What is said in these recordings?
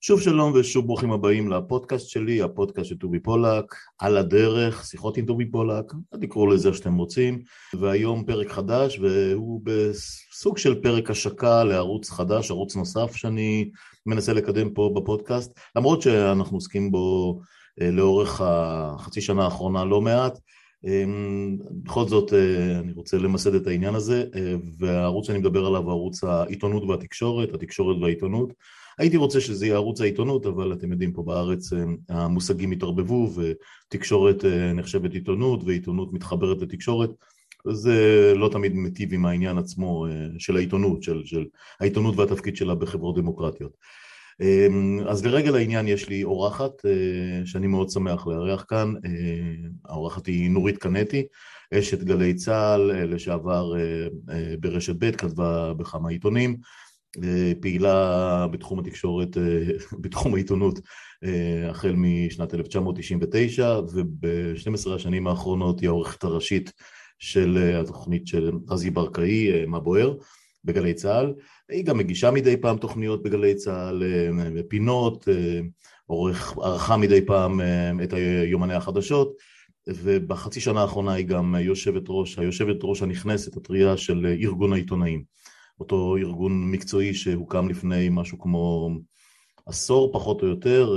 שוב שלום ושוב ברוכים הבאים לפודקאסט שלי, הפודקאסט של טובי פולק, על הדרך, שיחות עם טובי פולק, תקראו לזה שאתם רוצים, והיום פרק חדש והוא בסוג של פרק השקה לערוץ חדש, ערוץ נוסף שאני מנסה לקדם פה בפודקאסט, למרות שאנחנו עוסקים בו לאורך החצי שנה האחרונה לא מעט, בכל זאת אני רוצה למסד את העניין הזה, והערוץ שאני מדבר עליו הוא ערוץ העיתונות והתקשורת, התקשורת והעיתונות. הייתי רוצה שזה יהיה ערוץ העיתונות, אבל אתם יודעים פה בארץ המושגים התערבבו ותקשורת נחשבת עיתונות ועיתונות מתחברת לתקשורת, זה לא תמיד מטיב עם העניין עצמו של העיתונות, של העיתונות והתפקיד שלה בחברות דמוקרטיות. אז לרגל העניין יש לי אורחת שאני מאוד שמח לארח כאן, האורחת היא נורית קנטי, אשת גלי צה"ל, לשעבר ברשת ב', כתבה בכמה עיתונים, פעילה בתחום התקשורת, בתחום העיתונות, החל משנת 1999, וב-12 השנים האחרונות היא העורכת הראשית של התוכנית של רזי ברקאי, מה בוער, בגלי צה"ל. היא גם מגישה מדי פעם תוכניות בגלי צה"ל, פינות, ערכה מדי פעם את יומני החדשות, ובחצי שנה האחרונה היא גם היושבת ראש הנכנסת, הטריה של ארגון העיתונאים. אותו ארגון מקצועי שהוקם לפני משהו כמו עשור פחות או יותר,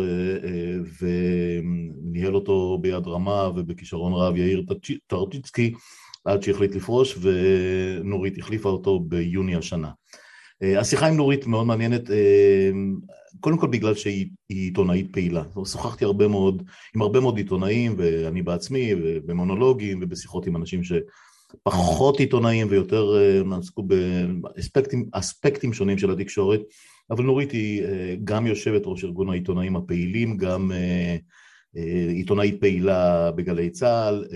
וניהל אותו ביד רמה ובכישרון רב יאיר טרצ'יצקי, עד שהחליט לפרוש, ונורית החליפה אותו ביוני השנה. השיחה עם נורית מאוד מעניינת, קודם כל בגלל שהיא עיתונאית פעילה. שוחחתי עם הרבה מאוד עיתונאים, ואני בעצמי, ובמונולוגים, ובשיחות עם אנשים פחות עיתונאים ויותר עסקו באספקטים שונים של התקשורת, אבל נורית היא גם יושבת ראש ארגון העיתונאים הפעילים, גם עיתונאית פעילה בגלי צה"ל,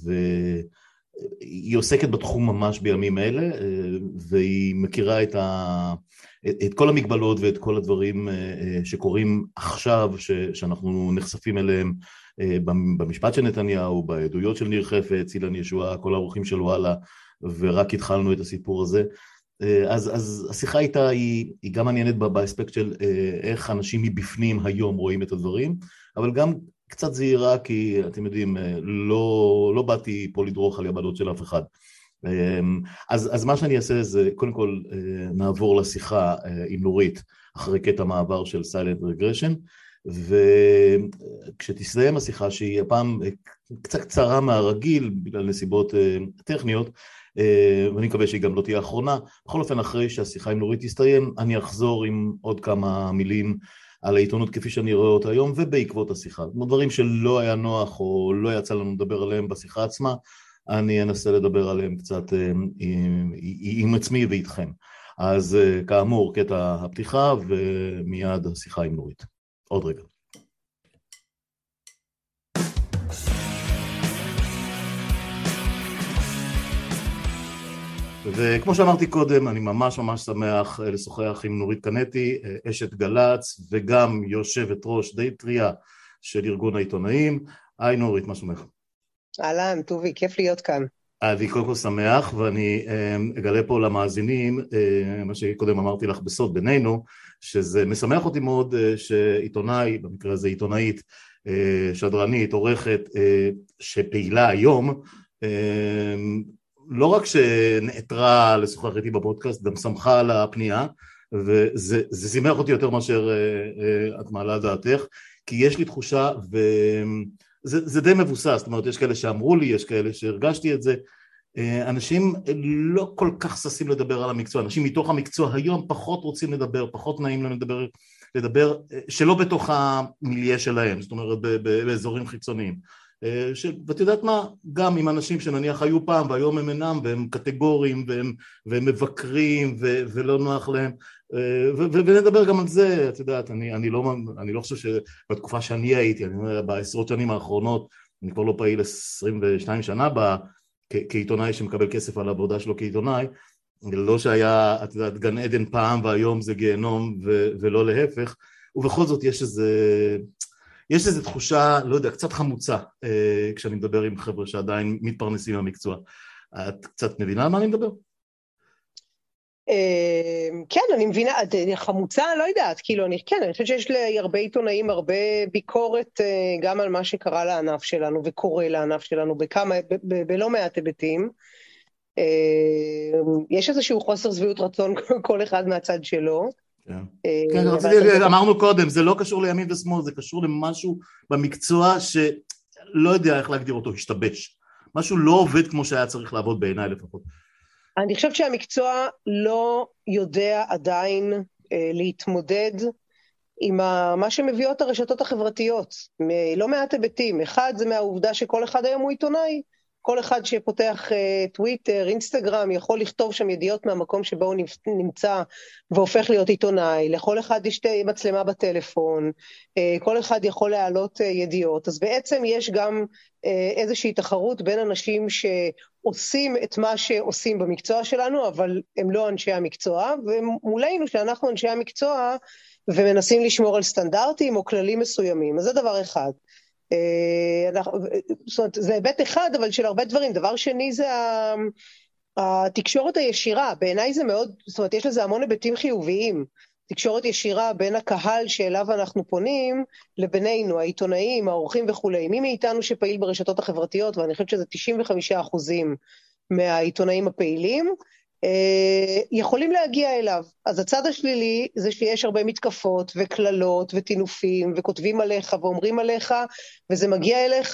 והיא עוסקת בתחום ממש בימים אלה, והיא מכירה את כל המגבלות ואת כל הדברים שקורים עכשיו, שאנחנו נחשפים אליהם, במשפט של נתניהו, בעדויות של ניר חפץ, אילן ישועה, כל האורחים של וואלה, ורק התחלנו את הסיפור הזה. אז השיחה איתה היא גם מעניינת באספקט של איך אנשים מבפנים היום רואים את הדברים, אבל גם קצת זהירה, כי אתם יודעים, לא באתי פה לדרוך על יבלות של אף אחד. אז מה שאני אעשה זה, קודם כל נעבור לשיחה עם נורית, אחרי קטע מעבר של Silent Regression, וכשתסתיים השיחה שהיא הפעם קצת קצרה מהרגיל בגלל נסיבות טכניות, ואני מקווה שהיא גם לא תהיה האחרונה, בכל אופן אחרי שהשיחה עם נורית תסתיים אני אחזור עם עוד כמה מילים על העיתונות כפי שאני רואה אותה היום ובעקבות השיחה, דברים שלא היה נוח או לא יצא לנו לדבר עליהם בשיחה עצמה, אני אנסה לדבר עליהם קצת עם עצמי ואיתכם. אז כאמור קטע הפתיחה ומיד השיחה עם נורית. עוד רגע. וכמו שאמרתי קודם, אני ממש שמח לשוחח עם נורית קנטי, אשת גל"צ וגם יושבת ראש די טריה של ארגון העיתונאים. היי נורית, מה שלומך? אהלן, טובי, כיף להיות כאן. אני קודם כל שמח, ואני אגלה פה למאזינים, מה שקודם אמרתי לך בסוד בינינו, שזה משמח אותי מאוד שעיתונאי, במקרה הזה עיתונאית, שדרנית, עורכת, שפעילה היום, לא רק שנעתרה לשוחח איתי בפודקאסט, גם שמחה על הפנייה, וזה שימח אותי יותר מאשר את מעלה דעתך, כי יש לי תחושה, וזה די מבוסס, זאת אומרת, יש כאלה שאמרו לי, יש כאלה שהרגשתי את זה, אנשים לא כל כך ששים לדבר על המקצוע, אנשים מתוך המקצוע היום פחות רוצים לדבר, פחות נעים להם לדבר שלא בתוך המיליה שלהם, זאת אומרת באזורים חיצוניים, ואת יודעת מה, גם עם אנשים שנניח היו פעם והיום הם אינם והם קטגוריים והם מבקרים ולא נוח להם, ונדבר גם על זה, את יודעת, אני לא חושב שבתקופה שאני הייתי, אני אומר בעשרות שנים האחרונות, אני כבר לא פעיל 22 שנה כעיתונאי שמקבל כסף על העבודה שלו כעיתונאי, לא שהיה, את יודעת, גן עדן פעם והיום זה גיהנום ולא להפך, ובכל זאת יש איזו תחושה, לא יודע, קצת חמוצה, כשאני מדבר עם חבר'ה שעדיין מתפרנסים מהמקצוע. את קצת מבינה על מה אני מדבר? כן, אני מבינה, חמוצה, לא יודעת, כאילו, אני חושבת שיש לי הרבה עיתונאים, הרבה ביקורת גם על מה שקרה לענף שלנו, וקורה לענף שלנו, בלא מעט היבטים. יש איזשהו חוסר שביעות רצון, כל אחד מהצד שלו. כן, אמרנו קודם, זה לא קשור לימין ושמאל, זה קשור למשהו במקצוע שלא יודע איך להגדיר אותו, השתבש. משהו לא עובד כמו שהיה צריך לעבוד בעיניי לפחות. אני חושבת שהמקצוע לא יודע עדיין להתמודד עם מה שמביאות הרשתות החברתיות, לא מעט היבטים. אחד זה מהעובדה שכל אחד היום הוא עיתונאי, כל אחד שפותח טוויטר, אינסטגרם, יכול לכתוב שם ידיעות מהמקום שבו הוא נמצא והופך להיות עיתונאי, לכל אחד יש מצלמה בטלפון, כל אחד יכול להעלות ידיעות, אז בעצם יש גם איזושהי תחרות בין אנשים שעושים את מה שעושים במקצוע שלנו, אבל הם לא אנשי המקצוע, ומולנו שאנחנו אנשי המקצוע ומנסים לשמור על סטנדרטים או כללים מסוימים, אז זה דבר אחד. זאת אומרת, זה היבט אחד, אבל של הרבה דברים. דבר שני זה התקשורת הישירה, בעיניי זה מאוד, זאת אומרת, יש לזה המון היבטים חיוביים, תקשורת ישירה בין הקהל שאליו אנחנו פונים, לבינינו, העיתונאים, העורכים וכולי, מי מאיתנו שפעיל ברשתות החברתיות, ואני חושבת שזה 95% מהעיתונאים הפעילים, יכולים להגיע אליו. אז הצד השלילי זה שיש הרבה מתקפות וכללות וטינופים וכותבים עליך ואומרים עליך, וזה מגיע אליך,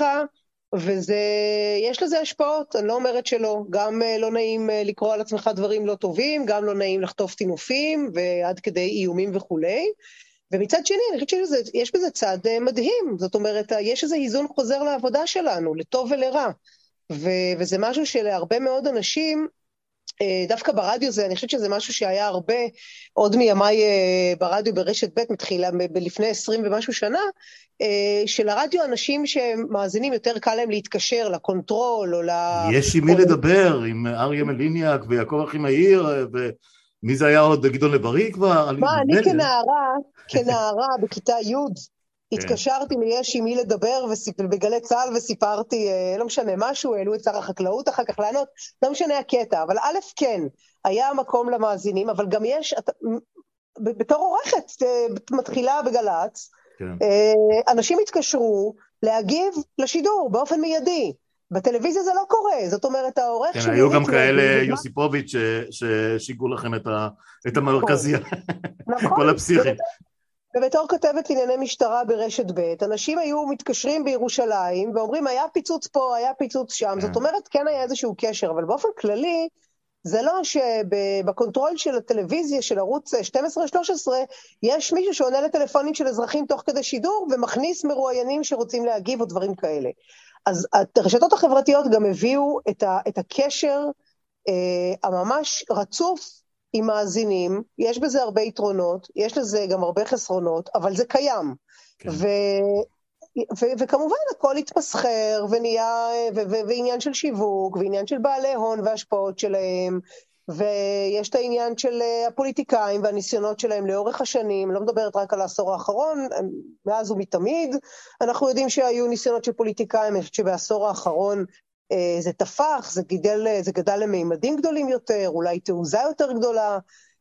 ויש לזה השפעות, אני לא אומרת שלא, גם לא נעים לקרוא על עצמך דברים לא טובים, גם לא נעים לחטוף טינופים ועד כדי איומים וכולי, ומצד שני אני חושבת שיש בזה צד מדהים, זאת אומרת יש איזה איזון חוזר לעבודה שלנו, לטוב ולרע, וזה משהו שלהרבה מאוד אנשים, דווקא ברדיו זה, אני חושבת שזה משהו שהיה הרבה, עוד מימיי ברדיו ברשת ב' מתחילה, לפני 20 ומשהו שנה, שלרדיו אנשים שמאזינים יותר קל להם להתקשר לקונטרול או יש עם מי לדבר, עם אריה מליניאק ויעקב אחימאיר, ומי זה היה עוד, גדעון לב-ארי כבר? מה, אני כנערה בכיתה י' התקשרתי ליש עם מי לדבר בגלי צהל וסיפרתי, לא משנה משהו, העלו את שר החקלאות אחר כך לענות, לא משנה הקטע, אבל א' כן, היה מקום למאזינים, אבל גם יש, בתור עורכת מתחילה בגלץ, אנשים התקשרו להגיב לשידור באופן מיידי, בטלוויזיה זה לא קורה, זאת אומרת העורך כן, היו גם כאלה יוסיפוביץ' ששיגעו לכם את המרכזיה, כל הפסיכים. ובתור כתבת לענייני משטרה ברשת ב', אנשים היו מתקשרים בירושלים, ואומרים, היה פיצוץ פה, היה פיצוץ שם, זאת אומרת, כן היה איזשהו קשר, אבל באופן כללי, זה לא שבקונטרול של הטלוויזיה, של ערוץ 12-13, יש מישהו שעונה לטלפונים של אזרחים תוך כדי שידור, ומכניס מרואיינים שרוצים להגיב או דברים כאלה. אז הרשתות החברתיות גם הביאו את הקשר הממש רצוף, עם מאזינים, יש בזה הרבה יתרונות, יש לזה גם הרבה חסרונות, אבל זה קיים. כן. וכמובן הכל התמסחר, ועניין של שיווק, ועניין של בעלי הון והשפעות שלהם, ויש את העניין של הפוליטיקאים והניסיונות שלהם לאורך השנים, לא מדברת רק על העשור האחרון, מאז ומתמיד, אנחנו יודעים שהיו ניסיונות של פוליטיקאים, שבעשור האחרון, זה תפח, זה גדל למימדים גדולים יותר, אולי תעוזה יותר גדולה,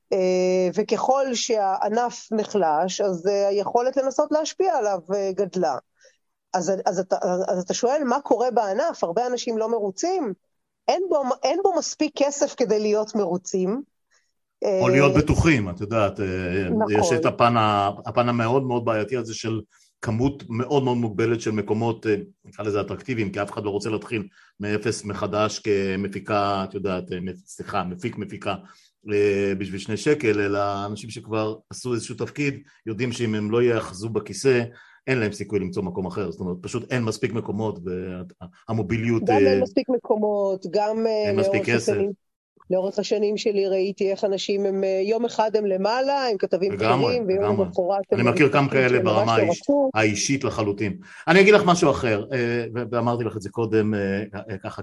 וככל שהענף נחלש, אז היכולת לנסות להשפיע עליו גדלה. אז אתה שואל מה קורה בענף, הרבה אנשים לא מרוצים, אין בו מספיק כסף כדי להיות מרוצים. או להיות בטוחים, את יודעת, נכון. יש את הפן המאוד מאוד בעייתי הזה של כמות מאוד מאוד מוגבלת של מקומות, נקרא לזה אטרקטיביים, כי אף אחד לא רוצה להתחיל מאפס מחדש כמפיקה, את יודעת, סליחה, מפיקה בשביל 2 שקל, אלא אנשים שכבר עשו איזשהו תפקיד, יודעים שאם הם לא יאחזו בכיסא, אין להם סיכוי למצוא מקום אחר, זאת אומרת, פשוט אין מספיק מקומות, והמוביליות... גם אין מספיק מקומות, גם... אין מספיק כסף. לאורך השנים שלי ראיתי איך אנשים הם יום אחד הם למעלה, הם כתבים בכירים, ויום למחרת אני מכיר כמה כאלה ברמה האישית לחלוטין. אני אגיד לך משהו אחר, ואמרתי לך את זה קודם ככה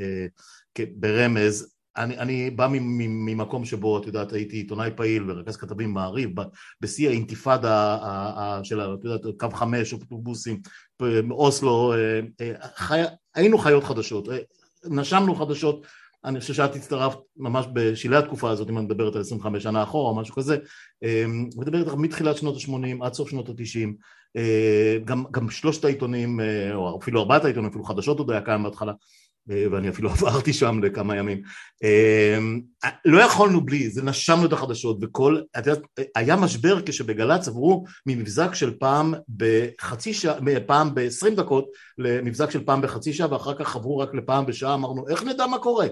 ברמז, אני בא ממקום שבו, את יודעת, הייתי עיתונאי פעיל ורכז כתבים מעריב, בשיא האינתיפאדה של, את יודעת, קו 5, אוטובוסים, אוסלו, היינו חיות חדשות, נשמנו חדשות, אני חושב שאת הצטרפת ממש בשלהי התקופה הזאת, אם אני מדברת על 25 שנה אחורה או משהו כזה, מדברת מתחילת שנות ה-80 עד סוף שנות ה-90, גם שלושת העיתונים, או אפילו ארבעת העיתונים, אפילו חדשות עוד היה קיים בהתחלה, ואני אפילו עברתי שם לכמה ימים, לא יכולנו בלי, זה נשמנו את החדשות, וכל, היה משבר כשבגל"צ עברו ממבזק של פעם בחצי שעה, פעם ב-20 דקות, למבזק של פעם בחצי שעה, ואחר כך עברו רק לפעם בשעה, אמרנו, איך נדע מה קורה?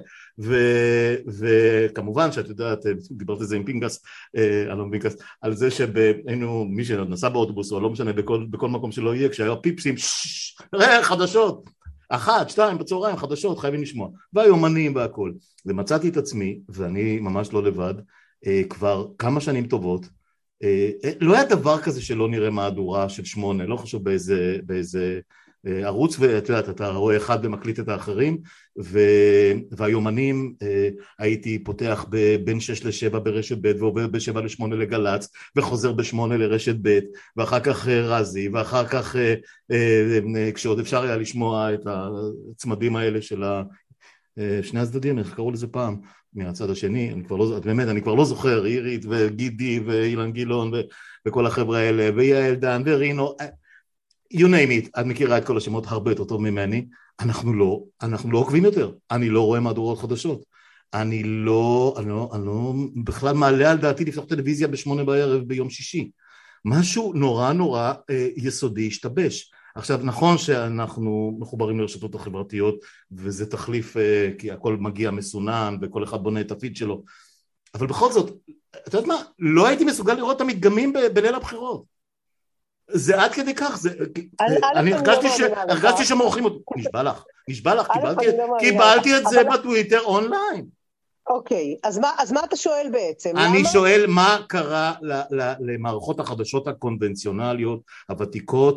וכמובן שאת יודעת, דיברת את זה עם פינקס, אלון פינקס, על זה שהיינו, מי שנסע באוטובוס, או לא משנה, בכל מקום שלא יהיה, כשהיה פיפסים, חדשות, 1, 2 בצהריים, חדשות, חייבים לשמוע, והיומנים והכל. ומצאתי את עצמי, ואני ממש לא לבד, כבר כמה שנים טובות, לא היה דבר כזה שלא נראה מהדורה של 8, לא חשוב באיזה ערוץ, ואת יודעת, אתה רואה אחד ומקליט את האחרים, והיומנים הייתי פותח בין 6 ל-7 ברשת ב' ועובר ב-7 ל-8 לגל"צ, וחוזר ב-8 לרשת ב', ואחר כך רזי, ואחר כך כשעוד אפשר היה לשמוע את הצמדים האלה של שני הצדדים, איך קראו לזה פעם, מהצד השני, אני כבר לא זוכר, אירית וגידי ואילן גילון וכל החבר'ה האלה, ויעל דן ורינו, you name it, את מכירה את כל השמות הרבה יותר טוב ממני, אנחנו לא עוקבים יותר, אני לא רואה מהדורות חדשות, אני לא בכלל מעלה על דעתי לפתוח טלוויזיה ב8 בערב ביום שישי, משהו נורא יסודי השתבש. עכשיו נכון שאנחנו מחוברים לרשתות החברתיות, וזה תחליף, כי הכל מגיע מסונן, וכל אחד בונה את הפיד שלו, אבל בכל זאת, אתה יודעת מה, לא הייתי מסוגל לראות את המדגמים בליל הבחירות, זה עד כדי כך, אני הרגשתי שמורחים אותי, נשבע לך, קיבלתי את זה בטוויטר אונליין. אוקיי, אז מה אתה שואל בעצם? אני שואל מה קרה למערכות החדשות הקונבנציונליות, הוותיקות,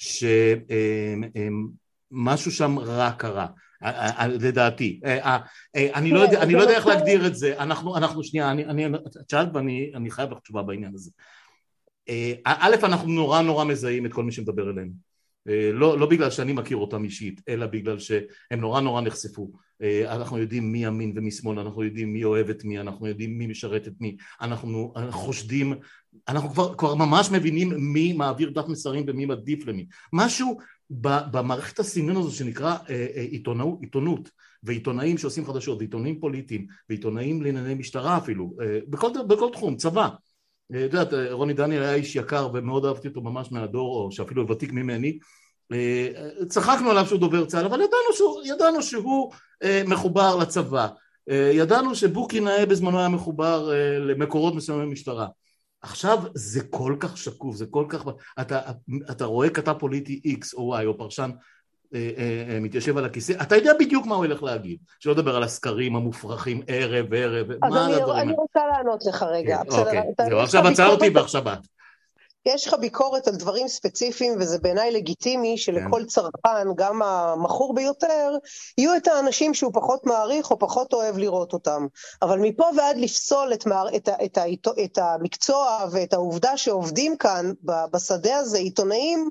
שמשהו שם רע קרה, לדעתי, אני לא יודע איך להגדיר את זה, אנחנו שנייה, את שאלת ואני חייב לך תשובה בעניין הזה. א', אנחנו נורא מזהים את כל מי שמדבר אלינו, לא בגלל שאני מכיר אותם אישית, אלא בגלל שהם נורא נחשפו, אנחנו יודעים מי ימין ומי שמאל, אנחנו יודעים מי אוהב את מי, אנחנו יודעים מי משרת את מי, אנחנו חושדים, אנחנו כבר ממש מבינים מי מעביר דף מסרים ומי מדיף למי, משהו במערכת הסינון הזו שנקרא עיתונות, ועיתונאים שעושים חדשות, ועיתונאים פוליטיים, ועיתונאים לענייני משטרה אפילו, בכל תחום, צבא, את יודעת, רוני דניאל היה איש יקר ומאוד אהבתי אותו ממש מהדור, או שאפילו ותיק ממני, צחקנו עליו שהוא דובר צה"ל, אבל ידענו שהוא מחובר לצבא, ידענו שבוקי נאה בזמנו היה מחובר למקורות מסוימים במשטרה. עכשיו זה כל כך שקוף, זה כל כך, אתה רואה כתב פוליטי X או Y או פרשן מתיישב על הכיסא, אתה יודע בדיוק מה הוא ילך להגיד, שלא לדבר על הסקרים המופרכים ערב, אני רוצה לענות לך רגע. אוקיי, זהו, עכשיו עצרתי ועכשיו את. יש לך ביקורת על דברים ספציפיים, וזה בעיניי לגיטימי שלכל צרכן, גם המכור ביותר, יהיו את האנשים שהוא פחות מעריך או פחות אוהב לראות אותם. אבל מפה ועד לפסול את המקצוע ואת העובדה שעובדים כאן בשדה הזה, עיתונאים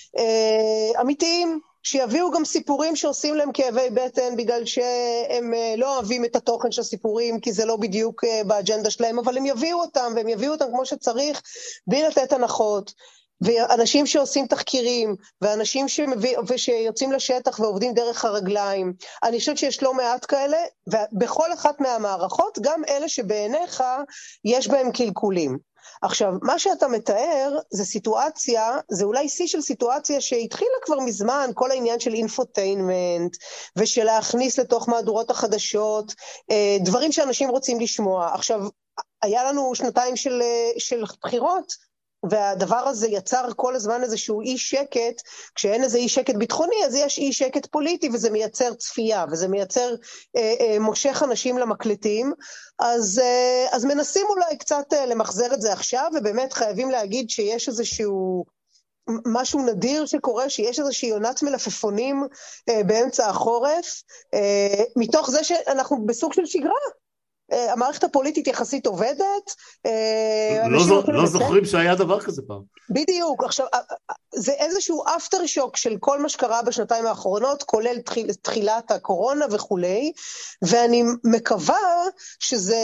אמיתיים, שיביאו גם סיפורים שעושים להם כאבי בטן, בגלל שהם לא אוהבים את התוכן של הסיפורים, כי זה לא בדיוק באג'נדה שלהם, אבל הם יביאו אותם, והם יביאו אותם כמו שצריך, בלי לתת הנחות, ואנשים שעושים תחקירים, ואנשים שיוצאים לשטח ועובדים דרך הרגליים. אני חושבת שיש לא מעט כאלה, ובכל אחת מהמערכות, גם אלה שבעיניך יש בהם קלקולים. עכשיו, מה שאתה מתאר זה סיטואציה, זה אולי שיא של סיטואציה שהתחילה כבר מזמן, כל העניין של אינפוטיינמנט, ושל להכניס לתוך מהדורות החדשות, דברים שאנשים רוצים לשמוע. עכשיו, היה לנו שנתיים של בחירות, והדבר הזה יצר כל הזמן איזשהו אי שקט, כשאין איזה אי שקט ביטחוני, אז יש אי שקט פוליטי, וזה מייצר צפייה, וזה מייצר מושך אנשים למקלטים, אז מנסים אולי קצת למחזר את זה עכשיו, ובאמת חייבים להגיד שיש איזשהו משהו נדיר שקורה, שיש איזושהי עונת מלפפונים באמצע החורף, מתוך זה שאנחנו בסוג של שגרה, המערכת הפוליטית יחסית עובדת. לא זוכרים שהיה דבר כזה פעם. בדיוק. עכשיו, זה איזשהו אפטר שוק של כל מה שקרה בשנתיים האחרונות, כולל תחילת הקורונה וכולי, ואני מקווה שזה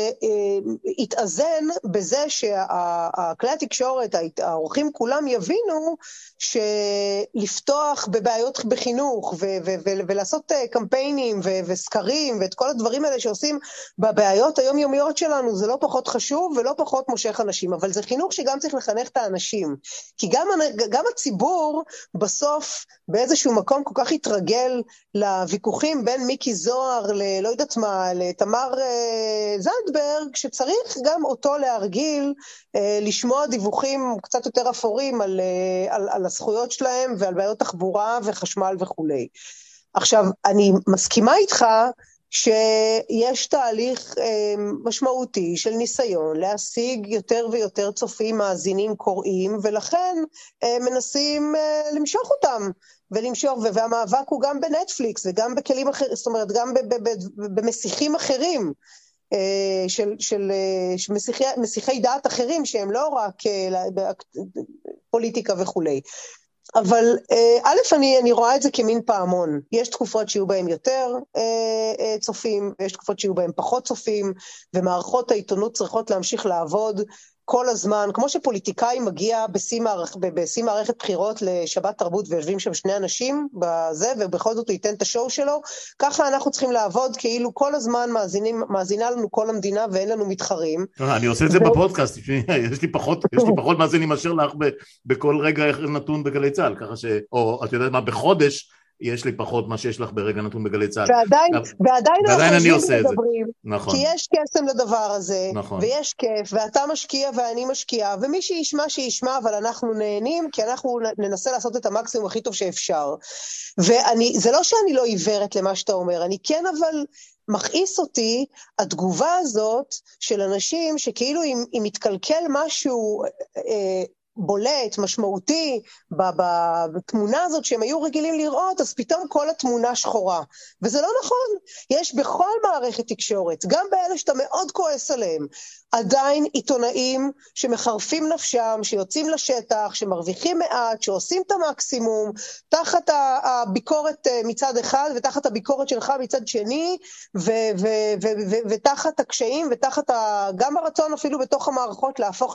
יתאזן בזה שהכלי התקשורת, האורחים כולם יבינו שלפתוח בבעיות בחינוך ולעשות קמפיינים וסקרים ואת כל הדברים האלה שעושים בבעיות היומיומיות שלנו, זה לא פחות חשוב ולא פחות מושך אנשים, אבל זה חינוך שגם צריך לחנך את האנשים, כי גם הציבור בסוף באיזשהו מקום כל כך התרגל לוויכוחים בין מיקי זוהר לא יודעת מה, לתמר זנדברג, שצריך גם אותו להרגיל לשמוע דיווחים קצת יותר אפורים על הזכויות שלהם ועל בעיות תחבורה וחשמל וכולי. עכשיו, אני מסכימה איתך שיש תהליך משמעותי של ניסיון להשיג יותר ויותר צופים, מאזינים, קוראים, ולכן מנסים למשוך אותם, והמאבק הוא גם בנטפליקס וגם בכלים אחרים, זאת אומרת גם במסיחים אחרים, של מסיחי דעת אחרים שהם לא רק פוליטיקה וכולי. אבל א', אני רואה את זה כמין פעמון. יש תקופות שיהיו בהם יותר צופים, ויש תקופות שיהיו בהם פחות צופים, ומערכות העיתונות צריכות להמשיך לעבוד כל הזמן, כמו שפוליטיקאי מגיע בשיא מערכת בחירות לשבת תרבות, ויושבים שם שני אנשים בזה, ובכל זאת הוא ייתן את השואו שלו, ככה אנחנו צריכים לעבוד, כאילו כל הזמן מאזינה לנו כל המדינה, ואין לנו מתחרים. אני עושה את זה בפודקאסט, יש לי פחות מאזינים מאשר לך בכל רגע נתון בגלי צהל, ככה או את יודעת מה, בחודש, יש לי פחות מה שיש לך ברגע נתון בגלי צהל. ועדיין אני עושה את זה. נכון. כי יש קסם לדבר הזה, נכון. ויש כיף, ואתה משקיע ואני משקיע, ומי שישמע, אבל אנחנו נהנים, כי אנחנו ננסה לעשות את המקסימום הכי טוב שאפשר. זה לא שאני לא עיוורת למה שאתה אומר, אני כן אבל מכעיס אותי התגובה הזאת של אנשים שכאילו אם מתקלקל משהו בולט, משמעותי, בתמונה הזאת שהם היו רגילים לראות, אז פתאום כל התמונה שחורה. וזה לא נכון. יש בכל מערכת תקשורת, גם באלה שאתה מאוד כועס עליהם, עדיין עיתונאים שמחרפים נפשם, שיוצאים לשטח, שמרוויחים מעט, שעושים את המקסימום, תחת הביקורת מצד אחד, ותחת הביקורת שלך מצד שני, ותחת הקשיים, ותחת גם הרצון אפילו בתוך המערכות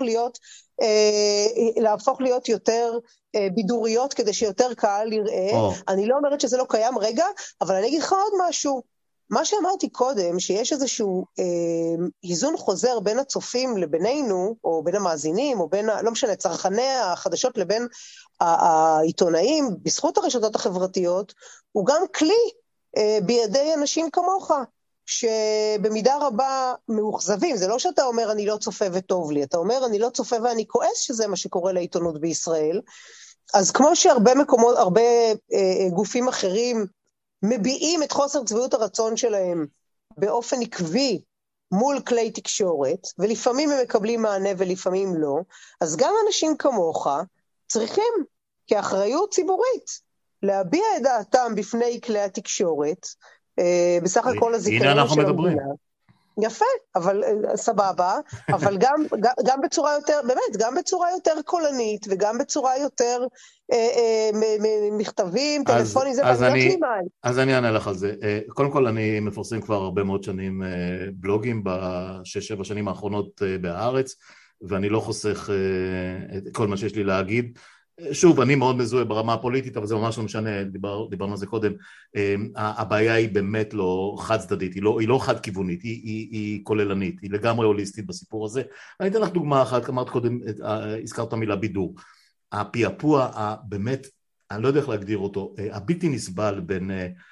להפוך להיות יותר בידוריות, כדי שיותר קהל יראה. אני לא אומרת שזה לא קיים רגע, אבל אני אגיד לך עוד משהו. מה שאמרתי קודם, שיש איזשהו איזון חוזר בין הצופים לבינינו, או בין המאזינים, או בין, לא משנה, צרכני החדשות לבין העיתונאים, בזכות הרשתות החברתיות, הוא גם כלי בידי אנשים כמוך, שבמידה רבה מאוכזבים. זה לא שאתה אומר אני לא צופה וטוב לי, אתה אומר אני לא צופה ואני כועס, שזה מה שקורה לעיתונות בישראל. אז כמו שהרבה מקומות, הרבה גופים אחרים מביעים את חוסר צביעות הרצון שלהם באופן עקבי מול כלי תקשורת, ולפעמים הם מקבלים מענה ולפעמים לא, אז גם אנשים כמוך צריכים, כאחריות ציבורית, להביע את דעתם בפני כלי התקשורת, בסך הכל הזיכרון של המדינה. יפה, אבל סבבה, אבל גם בצורה יותר, באמת, גם בצורה יותר קולנית, וגם בצורה יותר מכתבים, טלפונים, זה בניות לימן. אז אני אענה לך על זה. קודם כל, אני מפרסם כבר הרבה מאוד שנים בלוגים, ב6-7 שנים האחרונות בהארץ, ואני לא חוסך את כל מה שיש לי להגיד. שוב, אני מאוד מזוהה ברמה הפוליטית, אבל זה ממש לא משנה, דיברנו על זה קודם. הבעיה היא באמת לא חד צדדית, היא לא חד כיוונית, היא כוללנית, היא לגמרי הוליסטית בסיפור הזה. אני אתן לך דוגמה אחת, אמרת קודם, הזכרת מילה בידור. הפיאפוע, באמת, אני לא יודע איך להגדיר אותו, הבלתי נסבל בין,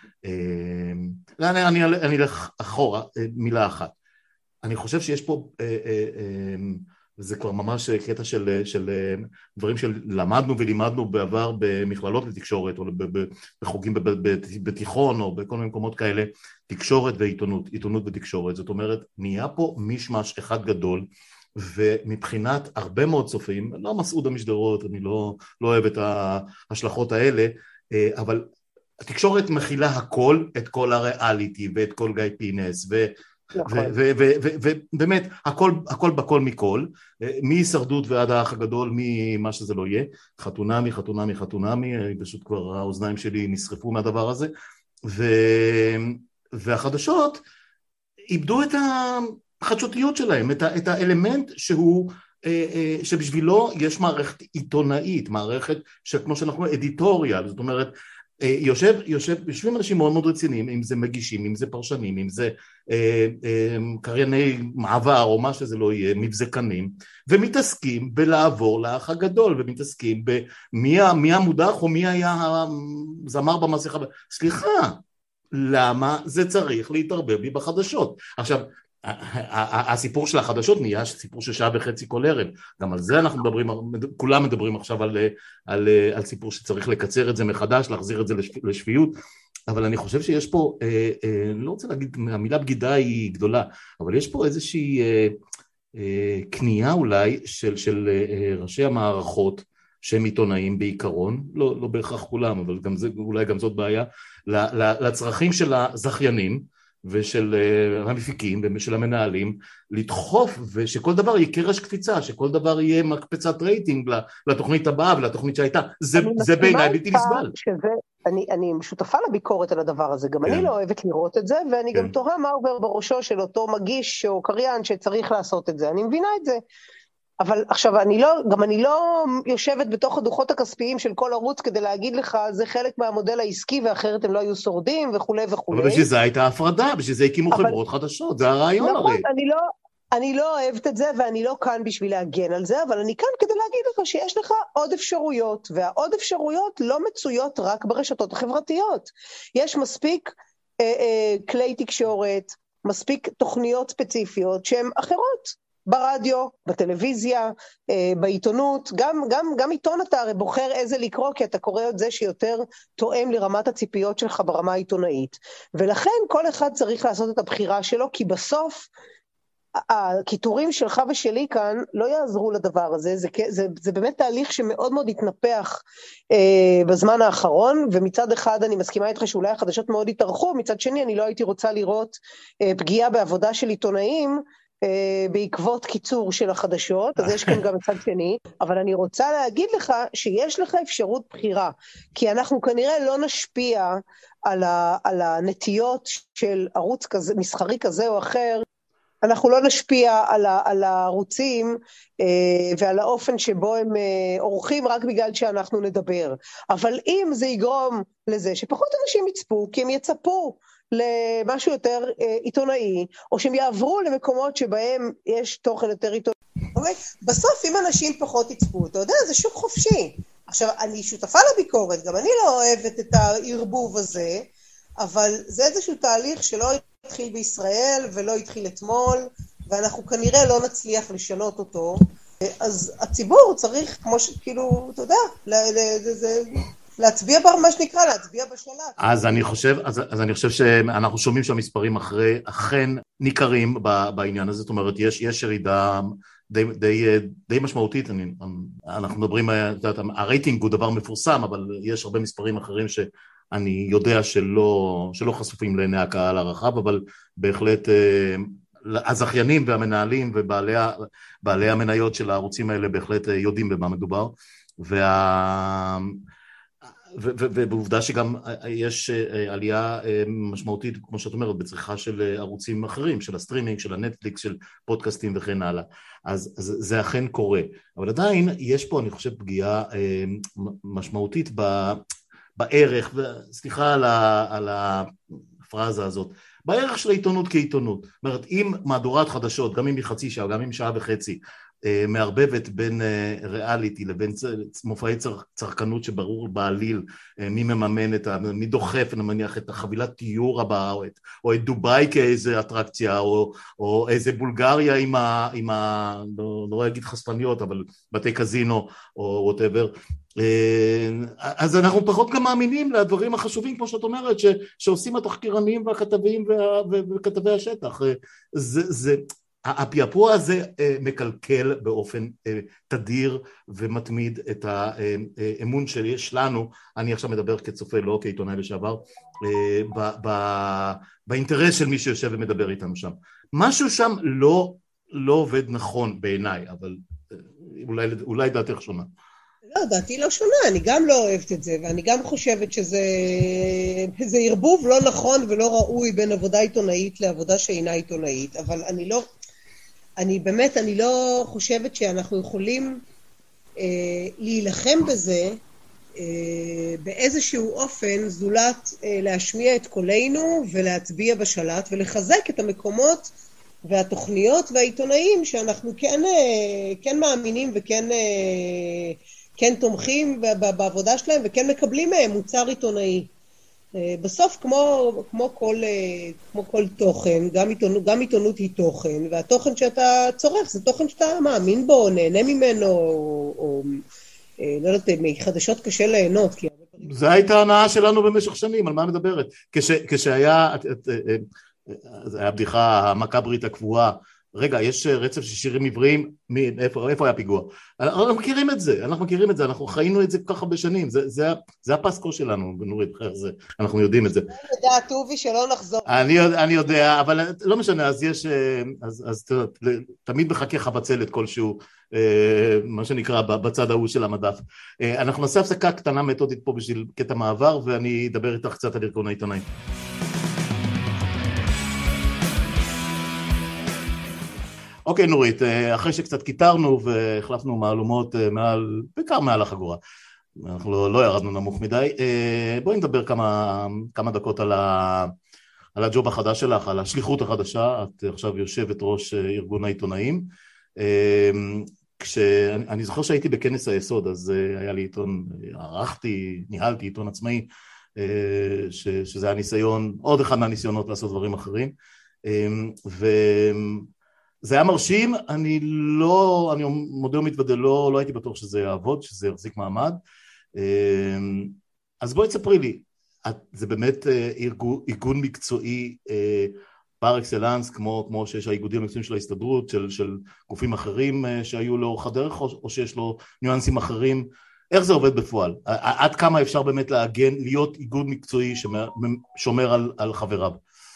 אני אלך אחורה, מילה אחת. אני חושב שיש פה, וזה כבר ממש קטע של דברים שלמדנו ולימדנו בעבר במכללות לתקשורת, או בחוגים בתיכון, או בכל מיני מקומות כאלה, תקשורת ועיתונות, עיתונות ותקשורת. זאת אומרת, נהיה פה משמש אחד גדול, ומבחינת הרבה מאוד צופים, לא מסעוד המשדרות, אני לא אוהב את ההשלכות האלה, אבל התקשורת מכילה הכל, את כל הריאליטי, ואת כל גיא פינס, נכון. ובאמת, הכל בכל מכל, מהישרדות ועד האח הגדול, ממה שזה לא יהיה, חתונמי, פשוט כבר האוזניים שלי נשרפו מהדבר הזה, והחדשות איבדו את החדשותיות שלהם, את האלמנט שבשבילו יש מערכת עיתונאית, מערכת שכמו שאנחנו אדיטוריאל, זאת אומרת, יושבים אנשים מאוד מאוד רציניים, אם זה מגישים, אם זה פרשנים, אם זה קרייני מעבר או מה שזה לא יהיה, מבזקנים, ומתעסקים בלעבור לאח הגדול, ומתעסקים במי המודח או מי היה הזמר במסכה. סליחה, למה זה צריך להתערבב לי בחדשות? עכשיו, הסיפור של החדשות נהיה סיפור של שעה וחצי כל ערב, גם על זה אנחנו מדברים, כולם מדברים עכשיו על סיפור שצריך לקצר את זה מחדש, להחזיר את זה לשפיות, אבל אני חושב שיש פה, לא רוצה להגיד, המילה בגידה היא גדולה, אבל יש פה איזושהי קנייה אולי של ראשי המערכות, שהם עיתונאים בעיקרון, לא בהכרח כולם, אבל גם זה, אולי גם זאת בעיה, לצרכים של הזכיינים, ושל המפיקים ושל המנהלים, לדחוף ושכל דבר יהיה קרש קפיצה, שכל דבר יהיה מקפצת רייטינג לתוכנית הבאה ולתוכנית שהייתה, זה בעיניי בלתי נסבל. אני שותפה לביקורת על הדבר הזה, גם אני לא אוהבת לראות את זה, ואני גם תוהה מה עובר בראשו של אותו מגיש או קריין שצריך לעשות את זה, אני מבינה את זה. אבל עכשיו, אני לא יושבת בתוך הדוחות הכספיים של כל ערוץ כדי להגיד לך, זה חלק מהמודל העסקי, ואחרת הם לא היו שורדים וכו' וכו'. אבל בשביל זה הייתה הפרדה, בשביל זה הקימו חברות חדשות, זה הרעיון הרי. נכון, אני לא אוהבת את זה, ואני לא כאן בשביל להגן על זה, אבל אני כאן כדי להגיד לך שיש לך עוד אפשרויות, והעוד אפשרויות לא מצויות רק ברשתות החברתיות. יש מספיק כלי תקשורת, מספיק תוכניות ספציפיות שהן אחרות. ברדיו, בטלוויזיה, בעיתונות, גם עיתון אתה הרי בוחר איזה לקרוא, כי אתה קורא את זה שיותר תואם לרמת הציפיות שלך ברמה העיתונאית. ולכן כל אחד צריך לעשות את הבחירה שלו, כי בסוף הכיתורים שלך ושלי כאן לא יעזרו לדבר הזה, זה באמת תהליך שמאוד מאוד התנפח בזמן האחרון, ומצד אחד אני מסכימה איתך שאולי החדשות מאוד התארחו, מצד שני אני לא הייתי רוצה לראות פגיעה בעבודה של עיתונאים, בעקבות קיצור של החדשות, אז יש כאן גם מצד שני, אבל אני רוצה להגיד לך שיש לך אפשרות בחירה, כי אנחנו כנראה לא נשפיע על הנטיות של ערוץ כזה, מסחרי כזה או אחר, אנחנו לא נשפיע על הערוצים ועל האופן שבו הם עורכים רק בגלל שאנחנו נדבר, אבל אם זה יגרום לזה שפחות אנשים יצפו, כי הם יצפו, למשהו יותר עיתונאי, או שהם יעברו למקומות שבהם יש תוכן יותר עיתונאי. בסוף, אם אנשים פחות יצפו, אתה יודע, זה שוק חופשי. עכשיו, אני שותפה לביקורת, גם אני לא אוהבת את הערבוב הזה, אבל זה איזשהו תהליך שלא התחיל בישראל, ולא התחיל אתמול, ואנחנו כנראה לא נצליח לשנות אותו, אז הציבור צריך, כמו שכאילו, אתה יודע, להצביע מה שנקרא, להצביע בשלט. אז אני חושב שאנחנו שומעים שהמספרים אחרי אכן ניכרים בעניין הזה, זאת אומרת, יש ירידה די משמעותית, אנחנו מדברים, הרייטינג הוא דבר מפורסם, אבל יש הרבה מספרים אחרים שאני יודע שלא חשופים לעיני הקהל הרחב, אבל בהחלט הזכיינים והמנהלים ובעלי המניות של הערוצים האלה בהחלט יודעים במה מדובר, ובעובדה שגם יש עלייה משמעותית, כמו שאת אומרת, בצריכה של ערוצים אחרים, של הסטרימינג, של הנטפליקס, של פודקאסטים וכן הלאה. אז זה אכן קורה. אבל עדיין יש פה, אני חושב, פגיעה משמעותית בערך, סליחה על הפרזה הזאת, בערך של העיתונות כעיתונות. זאת אומרת, אם מהדורת חדשות, גם אם היא חצי שעה, גם אם שעה וחצי, מערבבת בין ריאליטי לבין מופעי צרכנות שברור בעליל מי מממן מי דוחף, אני מניח, את החבילת תיור הבאה, או את דובאי כאיזה אטרקציה, או איזה בולגריה עם לא אגיד חשפניות, אבל בתי קזינו או whatever, אז אנחנו פחות גם מאמינים לדברים החשובים, כמו שאת אומרת, שעושים התחקירנים והכתבים וכתבי השטח. הפיאפוע הזה מקלקל באופן תדיר ומתמיד את האמון שיש לנו, אני עכשיו מדבר כצופה לא כעיתונאי לשעבר, באינטרס של מי שיושב ומדבר איתנו שם. משהו שם לא עובד נכון בעיניי, אבל אולי דעתך שונה. לא, דעתי לא שונה, אני גם לא אוהבת את זה, ואני גם חושבת שזה ערבוב לא נכון ולא ראוי בין עבודה עיתונאית לעבודה שאינה עיתונאית, אבל אני לא חושבת שאנחנו יכולים להילחם בזה באיזשהו אופן זולת להשמיע את קולנו ולהצביע בשלט ולחזק את המקומות והתוכניות והעיתונאים שאנחנו כן מאמינים וכן תומכים בעבודה שלהם וכן מקבלים מהם מוצר עיתונאי. בסוף כמו כל תוכן, גם עיתונות היא תוכן, והתוכן שאתה צורך זה תוכן שאתה מאמין בו, נהנה ממנו, או לא יודעת, מחדשות קשה ליהנות. זה הייתה הנאה שלנו במשך שנים, על מה מדברת? כשהיה, זה היה בדיחה המקברית הקבועה, רגע, יש רצף של שירים עבריים, איפה היה פיגוע? אנחנו מכירים את זה, אנחנו חיינו את זה כל כך הרבה שנים, זה הפסקו שלנו, בנורית, אנחנו יודעים את זה. אני יודע, טובי, שלא נחזור. אני יודע, אבל לא משנה, אז יש, אז תמיד מחכה חבצלת כלשהו, מה שנקרא, בצד ההוא של המדף. אנחנו נעשה הפסקה קטנה מתודית פה בשביל קטע מעבר, ואני אדבר איתך קצת על ארגון העיתונאים. אוקיי, נורית, אחרי שקצת קיטרנו והחלפנו מהלומות בעיקר מעל החגורה, אנחנו לא ירדנו נמוך מדי, בואי נדבר כמה דקות על הג'וב החדש שלך, על השליחות החדשה. את עכשיו יושבת ראש ארגון העיתונאים. אני זוכר שהייתי בכנס היסוד, אז היה לי עיתון, ניהלתי עיתון עצמאי, שזה היה ניסיון, עוד אחד מהניסיונות לעשות דברים אחרים, זה היה מרשים. אני מודה ומתוודה, לא הייתי בטוח שזה יעבוד, שזה יחזיק מעמד. אז בואי תספרי לי, זה באמת ארגון מקצועי פר אקסלנס, כמו שיש האיגודים המקצועיים של ההסתדרות, של גופים אחרים שהיו לאורך הדרך, או שיש לו ניואנסים אחרים? איך זה עובד בפועל? עד כמה אפשר באמת להיות איגוד מקצועי ששומר על חבריו?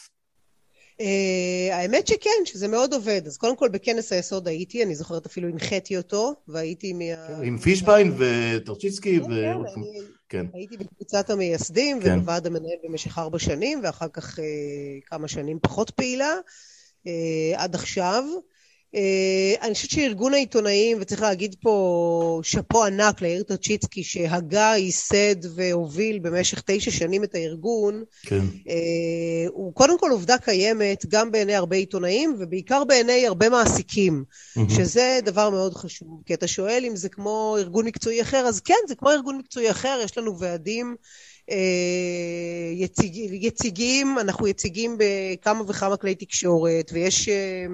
האמת שכן, שזה מאוד עובד. אז קודם כל בכנס היסוד הייתי, אני זוכרת אפילו הנחיתי אותו, והייתי עם פישביין וטרצ'יצקי. כן. הייתי בקבוצת המייסדים ובוועד המנהל במשך 4 שנים, ואחר כך כמה שנים פחות פעילה, עד עכשיו. אני חושבת שארגון העיתונאים, וצריך להגיד פה שפו ענק ליאיר טרצ'יצקי, שהגה, ייסד והוביל במשך 9 שנים את הארגון, כן. הוא קודם כל עובדה קיימת גם בעיני הרבה עיתונאים, ובעיקר בעיני הרבה מעסיקים, שזה דבר מאוד חשוב. כי אתה שואל אם זה כמו ארגון מקצועי אחר, אז כן, זה כמו ארגון מקצועי אחר, יש לנו ועדים יציגים, אנחנו יציגים בכמה וכמה כלי תקשורת, ויש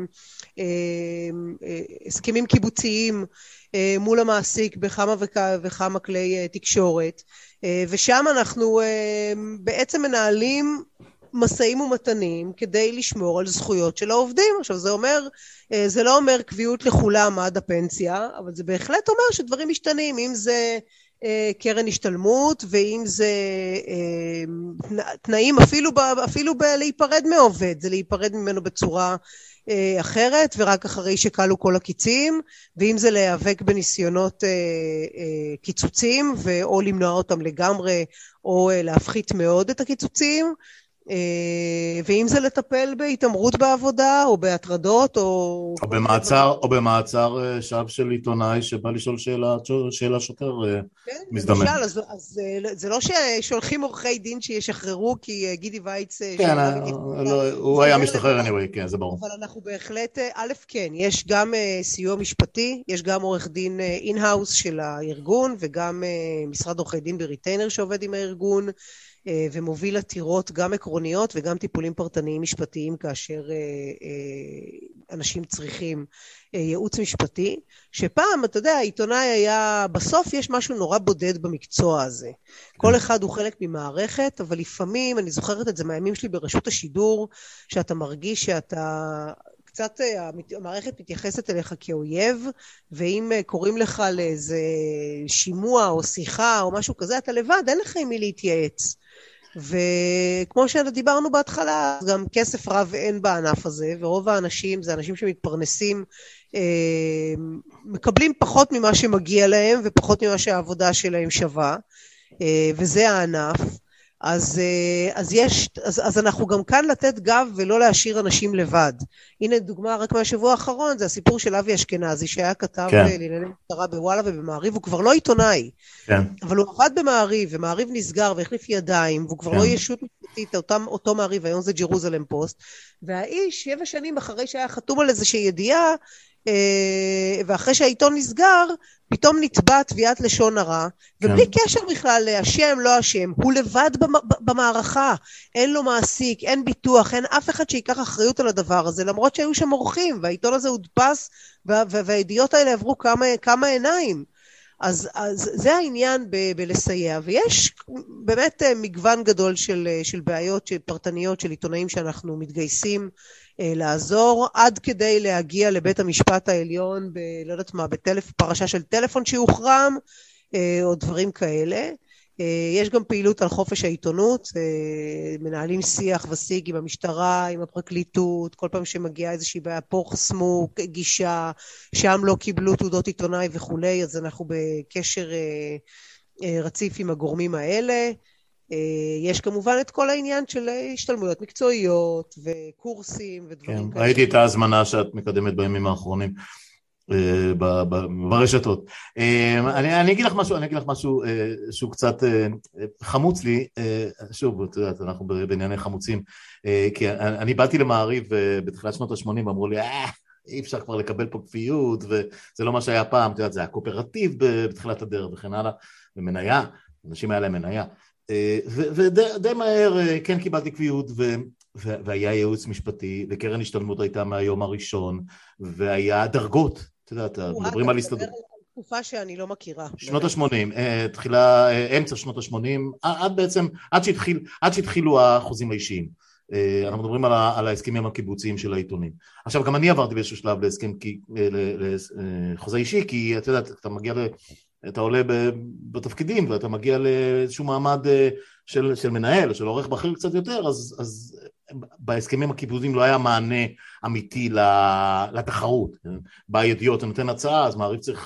הסכמים קיבוציים מול המעסיק בכמה וכמה כלי תקשורת, ושם אנחנו בעצם מנהלים מסעים ומתנים כדי לשמור על זכויות של העובדים. עכשיו זה לא אומר קביעות לכולם עד הפנסיה, אבל זה בהחלט אומר שדברים משתנים, אם זה קרן השתלמות, ואם זה תנאים אפילו להיפרד מעובד, זה להיפרד ממנו בצורה אחרת, ורק אחרי שקלו כל הקיצים, ואם זה להיאבק בניסיונות קיצוצים, או למנוע אותם לגמרי, או להפחית מאוד את הקיצוצים, ואם זה לטפל בהתאמרות בעבודה, או בהטרדות, או במעצר שווא של עיתונאי שבא לשאול שאלה שוטר מזדמן. אז זה לא ששולחים עורכי דין שישחררו, כי גידי וייץ... כן, הוא היה משתחרר anyway, כן, זה ברור. אבל אנחנו בהחלט, א', כן, יש גם סיוע משפטי, יש גם עורך דין אין-האוס של הארגון, וגם משרד עורכי דין בריטיינר שעובד עם הארגון, ומוביל עתירות גם עקרוניות וגם טיפולים פרטניים משפטיים כאשר אנשים צריכים ייעוץ משפטי, שפעם, אתה יודע, העיתונאי היה, בסוף יש משהו נורא בודד במקצוע הזה. כל אחד הוא חלק ממערכת, אבל לפעמים, אני זוכרת את זה מהימים שלי ברשות השידור, שאתה מרגיש שאתה קצת המערכת מתייחסת אליך כאויב, ואם קוראים לך לאיזה שימוע או שיחה או משהו כזה, אתה לבד, אין לך עם מי להתייעץ. וכמו שדיברנו בהתחלה, גם כסף רב אין בענף הזה, ורוב האנשים זה אנשים שמתפרנסים, מקבלים פחות ממה שמגיע להם, ופחות ממה שהעבודה שלהם שווה, וזה הענף. אז אנחנו גם כאן לתת גב ולא להשאיר אנשים לבד. הנה דוגמה רק מהשבוע האחרון, זה הסיפור של אבי אשכנזי, שהיה כתב לענייני משטרה בוואלה ובמעריב, הוא כבר לא עיתונאי, אבל הוא עבד במעריב, ומעריב נסגר והחליף ידיים, והוא כבר לא ישות משפטית, אותו מעריב, היום זה ג'רוזלם פוסט, והאיש 7 שנים אחרי שהיה חתום על איזושהי ידיעה, ואחרי שהעיתון נסגר, פתאום נתבע תביעת לשון הרע, ובלי קשר בכלל לאשם, לא אשם, הוא לבד במערכה, אין לו מעסיק, אין ביטוח, אין אף אחד שיקח אחריות על הדבר הזה, למרות שהיו שם עורכים, והעיתון הזה הודפס, והידיעות האלה עברו כמה עיניים. אז זה העניין בלסייע, ויש באמת מגוון גדול של בעיות פרטניות של עיתונאים שאנחנו מתגייסים לעזור, עד כדי להגיע לבית המשפט העליון לא יודעת מה, פרשה של טלפון שהוחרם, או דברים כאלה. יש גם פעילות על חופש העיתונות, מנהלים שיח ושיג עם המשטרה, עם הפרקליטות, כל פעם שמגיעה איזושהי בעיה, פה חסמו גישה, שם לא קיבלו תעודות עיתונאי וכולי, אז אנחנו בקשר רציף עם הגורמים האלה. יש כמובן את כל העניין של השתלמויות מקצועיות וקורסים ודברים כאלה. ראיתי את ההזמנה שאת מקדמת בימים האחרונים ברשתות. אני אגיד לך משהו שהוא קצת חמוץ לי, שוב, את יודעת, אנחנו בענייני חמוצים, כי אני באתי למעריב בתחילת שנות ה-80, אמרו לי, אי אפשר כבר לקבל פה כפיות, וזה לא מה שהיה פעם, את יודעת, זה היה קואופרטיב בתחילת הדרך וכן הלאה, ומניה, אנשים היה להם מניה, ודי מהר כן קיבלתי כפיות, והיה ייעוץ משפטי, וקרן השתלמות הייתה מהיום הראשון, והיה דרגות, את יודעת, מדברים על הסתדרות. תקופה שאני לא מכירה. שנות ה-80, תחילה, אמצע שנות ה-80, עד שהתחילו החוזים האישיים. אנחנו מדברים על ההסכמים הקיבוציים של העיתונים. עכשיו, גם אני עברתי באיזשהו שלב לחוזה אישי, כי אתה יודעת, אתה עולה בתפקידים, ואתה מגיע לאיזשהו מעמד של מנהל, של עורך בכיר קצת יותר, אז בהסכמים הקיבוציים לא היה מענה אמיתי לתחרות. בידיעות אתה נותן הצעה, אז מעריב צריך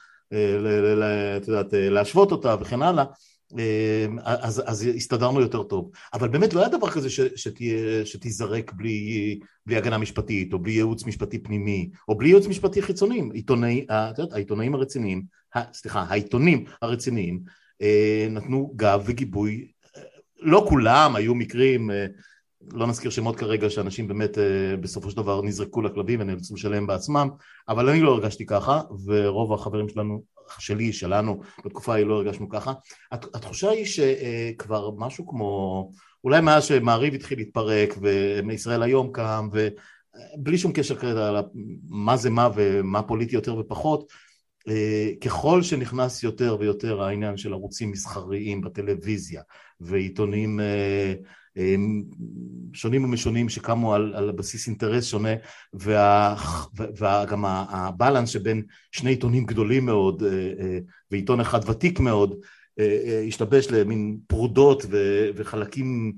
להשוות אותה וכן הלאה, אז הסתדרנו יותר טוב. אבל באמת לא היה דבר כזה שתיזרק בלי הגנה משפטית, או בלי ייעוץ משפטי פנימי, או בלי ייעוץ משפטי חיצוני. העיתונאים הרציניים, העיתונים הרציניים נתנו גב וגיבוי. לא כולם, היו מקרים, לא נזכיר שמות כרגע, שאנשים באמת בסופו של דבר נזרקו לכלבים ונאלצו לשלם בעצמם, אבל אני לא הרגשתי ככה, ורוב החברים שלנו, בתקופה היא לא הרגשנו ככה. התחושה היא שכבר משהו כמו, אולי מאז שמעריב התחיל להתפרק, ומישראל היום קם, ובלי שום קשר כרגע מה זה מה ומה פוליטי יותר ופחות, ככל שנכנס יותר ויותר העניין של ערוצים מסחריים בטלוויזיה, ועיתונים שונים ומשונים שקמו על בסיס אינטרס שונה, וגם הבלנס שבין שני עיתונים גדולים מאוד ועיתון אחד ותיק מאוד השתבש למין פרודות וחלקים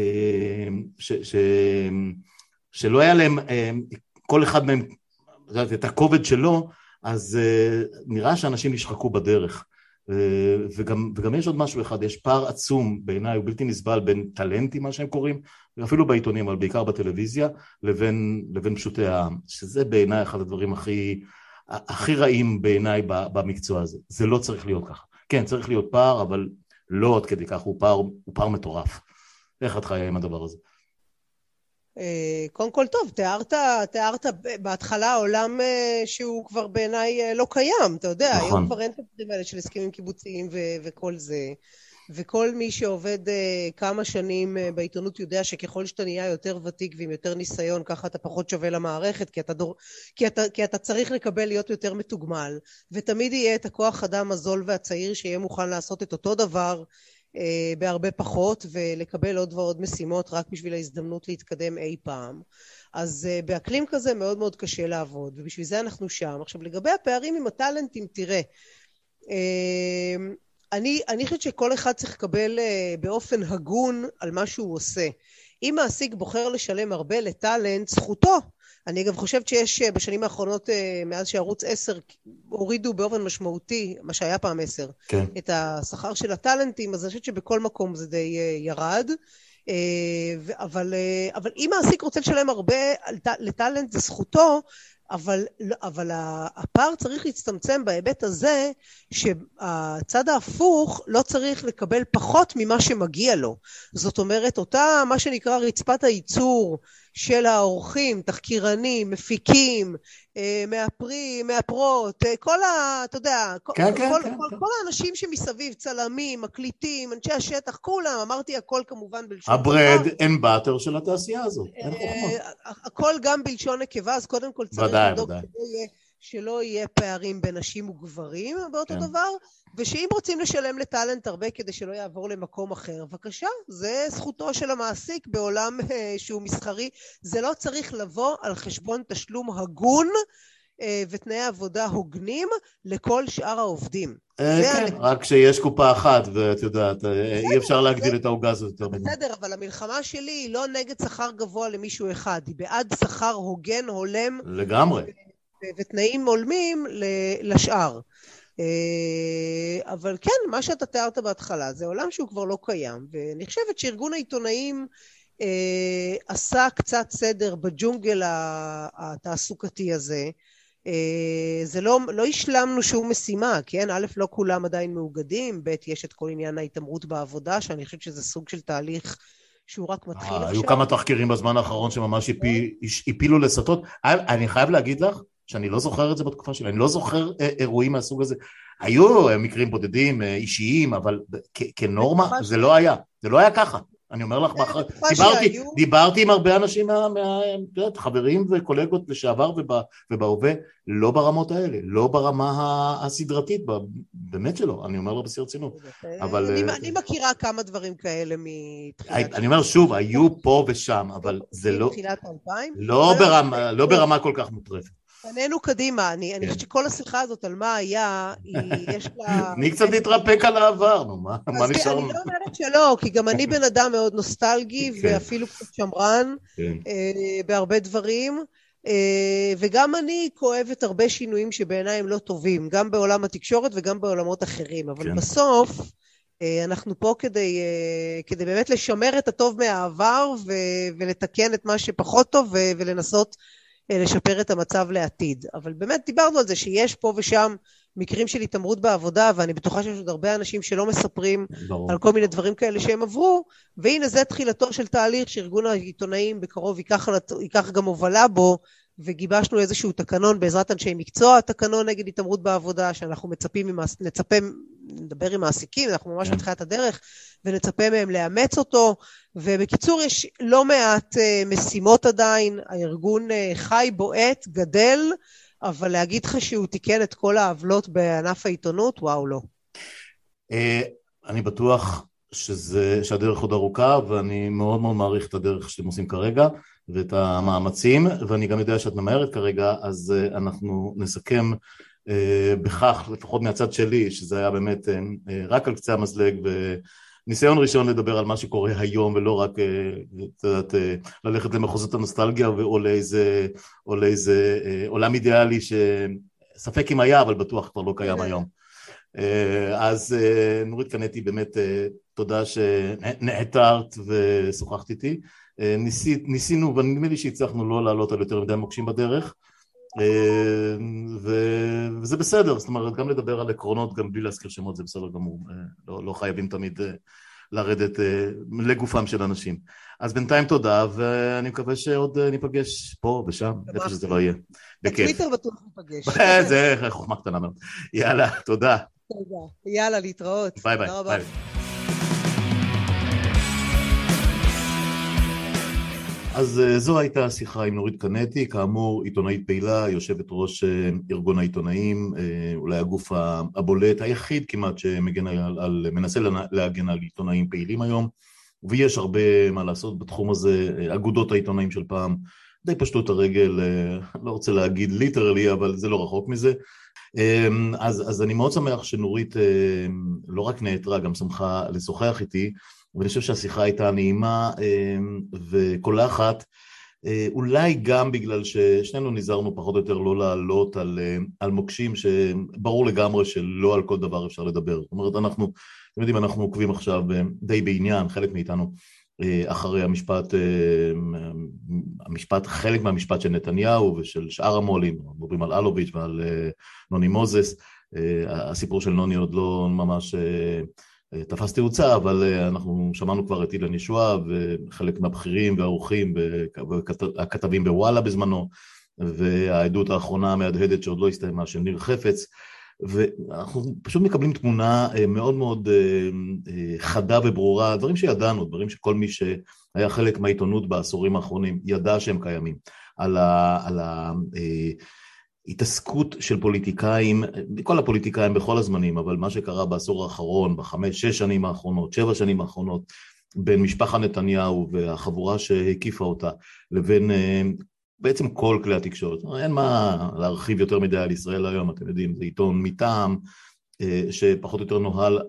שלא היה להם כל אחד מהם את הכובד שלו, אז נראה שאנשים נשחקו בדרך. וגם יש עוד משהו אחד, יש פער עצום בעיניי, הוא בלתי נסבל בין טלנטים, מה שהם קוראים, ואפילו בעיתונים, אבל בעיקר בטלוויזיה, לבין פשוטי העם, שזה בעיניי אחד הדברים הכי רעים בעיניי במקצוע הזה. זה לא צריך להיות ככה. כן, צריך להיות פער, אבל לא עוד כדי כך, הוא פער מטורף. איך את חיה עם הדבר הזה? קודם כל טוב, תיארת בהתחלה עולם שהוא כבר בעיניי לא קיים, אתה יודע, נכון. היום כבר אין את הדברים האלה של הסכמים קיבוציים וכל זה, וכל מי שעובד כמה שנים בעיתונות יודע שככל שאתה נהיה יותר ותיק ועם יותר ניסיון, ככה אתה פחות שווה למערכת, כי אתה צריך להיות יותר מתוגמל, ותמיד יהיה את הכוח אדם הזול והצעיר שיהיה מוכן לעשות את אותו דבר, בהרבה פחות, ולקבל עוד ועוד משימות רק בשביל ההזדמנות להתקדם אי פעם. אז באקלים כזה מאוד מאוד קשה לעבוד, ובשביל זה אנחנו שם. עכשיו, לגבי הפערים עם הטלנטים, תראה, אני חושבת שכל אחד צריך לקבל באופן הגון על מה שהוא עושה. אם מעסיק בוחר לשלם הרבה לטלנט, זכותו. אני אגב חושבת שיש בשנים האחרונות, מאז שערוץ 10 הורידו באופן משמעותי, מה שהיה פעם 10, כן. את השכר של הטלנטים, אז אני חושבת שבכל מקום זה די ירד. אבל אם מעסיק רוצה לשלם הרבה לטלנט, זה זכותו, אבל הפער צריך להצטמצם בהיבט הזה שהצד ההפוך לא צריך לקבל פחות ממה שמגיע לו. זאת אומרת, אותה מה שנקרא רצפת הייצור של האורחים, תחקירנים, מפיקים, מאפרות, כל אתה יודע, כל האנשים שמסביב, צלמים, מקליטים, אנשי השטח, כולם, אמרתי הכל כמובן בלשון הברד אין באטר של התעשייה הזאת, אין חוכמה. הכל גם בלשון נקבה, אז קודם כל צריך לדאוג שלא יהיה פערים בין נשים וגברים באותו דבר, ושאם רוצים לשלם לטלנט הרבה כדי שלא יעבור למקום אחר, בבקשה, זה זכותו של המעסיק בעולם שהוא מסחרי, זה לא צריך לבוא על חשבון תשלום הגון ותנאי עבודה הוגנים לכל שאר העובדים. כן, רק שיש קופה אחת, ואת יודעת, אי אפשר להגדיל את העוגה הזאת יותר מדי. בסדר, אבל המלחמה שלי היא לא נגד שכר גבוה למישהו אחד, היא בעד שכר הוגן, הולם. לגמרי. ותנאים הולמים לשאר. אבל כן, מה שאתה תיארת בהתחלה, זה עולם שהוא כבר לא קיים, ואני חושבת שארגון העיתונאים עשה קצת סדר בג'ונגל התעסוקתי הזה. זה לא השלמנו שום משימה, כן? א', לא כולם עדיין מאוגדים, ב', יש את כל עניין ההתעמרות בעבודה, שאני חושבת שזה סוג של תהליך שהוא רק מתחיל עכשיו. היו כמה תחקירים בזמן האחרון שממש הפילו לסטות. אני חייב להגיד לך שאני לא זוכר את זה בתקופה שלי, אני לא זוכר אירועים מהסוג הזה. היו מקרים בודדים, אישיים, אבל כנורמה זה לא היה. זה לא היה ככה. אני אומר לך, דיברתי עם הרבה אנשים, חברים וקולגות לשעבר ובהווה, לא ברמות האלה, לא ברמה הסדרתית, באמת שלא, אני אומר לה בשיא רצינות. אני מכירה כמה דברים כאלה מתחילת... אני אומר שוב, היו פה ושם, אבל זה לא... מתחילת 2000? לא ברמה כל כך מוטרפת. פנינו קדימה, אני חושבת שכל השיחה הזאת על מה היה, יש לה... אני קצת להתרפק על העבר, נו, מה נשאר? אני לא אומרת שלא, כי גם אני בן אדם מאוד נוסטלגי, ואפילו קצת שמרן, בהרבה דברים, וגם אני כואבת הרבה שינויים שבעיניי הם לא טובים, גם בעולם התקשורת וגם בעולמות אחרים, אבל בסוף אנחנו פה כדי באמת לשמר את הטוב מהעבר, ולתקן את מה שפחות טוב, ולנסות לשפר את המצב לעתיד. אבל באמת דיברנו על זה שיש פה ושם מקרים של התעמרות בעבודה, ואני בטוחה שיש עוד הרבה אנשים שלא מספרים על כל מיני דברים כאלה שהם עברו, והנה זה תחילתו של תהליך שארגון העיתונאים בקרוב ייקח גם הובלה בו, וגיבשנו איזשהו תקנון בעזרת אנשי מקצוע, תקנון נגד התעמרות בעבודה, שאנחנו נדבר עם מעסיקים, אנחנו ממש בתחילת הדרך, ונצפה מהם לאמץ אותו, ובקיצור יש לא מעט משימות עדיין, הארגון חי, בועט, גדל, אבל להגיד לך שהוא תיקן את כל העוולות בענף העיתונות, וואו לא. אני בטוח שהדרך עוד ארוכה, ואני מאוד מאוד מעריך את הדרך שאתם עושים כרגע, ואת המאמצים, ואני גם יודע שאת ממהרת כרגע, אז אנחנו נסכם בכך, לפחות מהצד שלי, שזה היה באמת רק על קצה המזלג, וניסיון ראשון לדבר על מה שקורה היום, ולא רק ללכת למחוזות הנוסטלגיה, או לאיזה עולם אידיאלי, שספק אם היה, אבל בטוח כבר לא קיים היום. אז נורית קנטי, באמת תודה שנעתרת ושוחחת איתי. ניסינו, ונדמה לי שהצלחנו לא לעלות על יותר מדי מוקשים בדרך, וזה בסדר, זאת אומרת, גם לדבר על עקרונות, גם בלי להזכיר שמות, זה בסדר גמור, לא חייבים תמיד לרדת לגופם של אנשים. אז בינתיים תודה, ואני מקווה שעוד ניפגש פה ושם, איפה שזה לא יהיה. בטוויטר בטוח ניפגש. זה חוכמה קטנה מאוד. יאללה, תודה. תודה. יאללה, להתראות. ביי ביי. אז זו הייתה השיחה עם נורית קנטי, כאמור עיתונאית פעילה, יושבת ראש ארגון העיתונאים, אולי הגוף הבולט היחיד כמעט מנסה להגן על עיתונאים פעילים היום, ויש הרבה מה לעשות בתחום הזה. אגודות העיתונאים של פעם די פשטו את הרגל, לא רוצה להגיד ליטרלי, אבל זה לא רחוק מזה. אז אני מאוד שמח שנורית לא רק נעתרה, גם שמחה לשוחח איתי, ואני חושב שהשיחה הייתה נעימה וקולחת, אולי גם בגלל ששנינו נזהרנו פחות או יותר לא לעלות על מוקשים שברור לגמרי שלא על כל דבר אפשר לדבר. זאת אומרת, אתם יודעים, אנחנו עוקבים עכשיו די בעניין, חלק מאיתנו, אחרי חלק מהמשפט של נתניהו ושל שאר המועלים, מדברים על אלוביץ' ועל נוני מוזס. הסיפור של נוני עוד לא ממש תפס תאוצה, אבל אנחנו שמענו כבר את אילן ישועה וחלק מהבכירים והעורכים והכתבים בוואלה בזמנו, והעדות האחרונה המהדהדת שעוד לא הסתיימה של ניר חפץ, ואנחנו פשוט מקבלים תמונה מאוד מאוד חדה וברורה, דברים שידענו, דברים שכל מי שהיה חלק מהעיתונות בעשורים האחרונים ידע שהם קיימים, על התעסקות של פוליטיקאים, כל הפוליטיקאים בכל הזמנים, אבל מה שקרה בעשור האחרון, ב5-6 שנים האחרונות, 7 שנים האחרונות, בין משפחת נתניהו והחבורה שהקיפה אותה, לבין בעצם כל כלי התקשורת. אין מה להרחיב יותר מדי על ישראל היום, אתם יודעים, זה עיתון מטעם, שפחות או יותר נוהל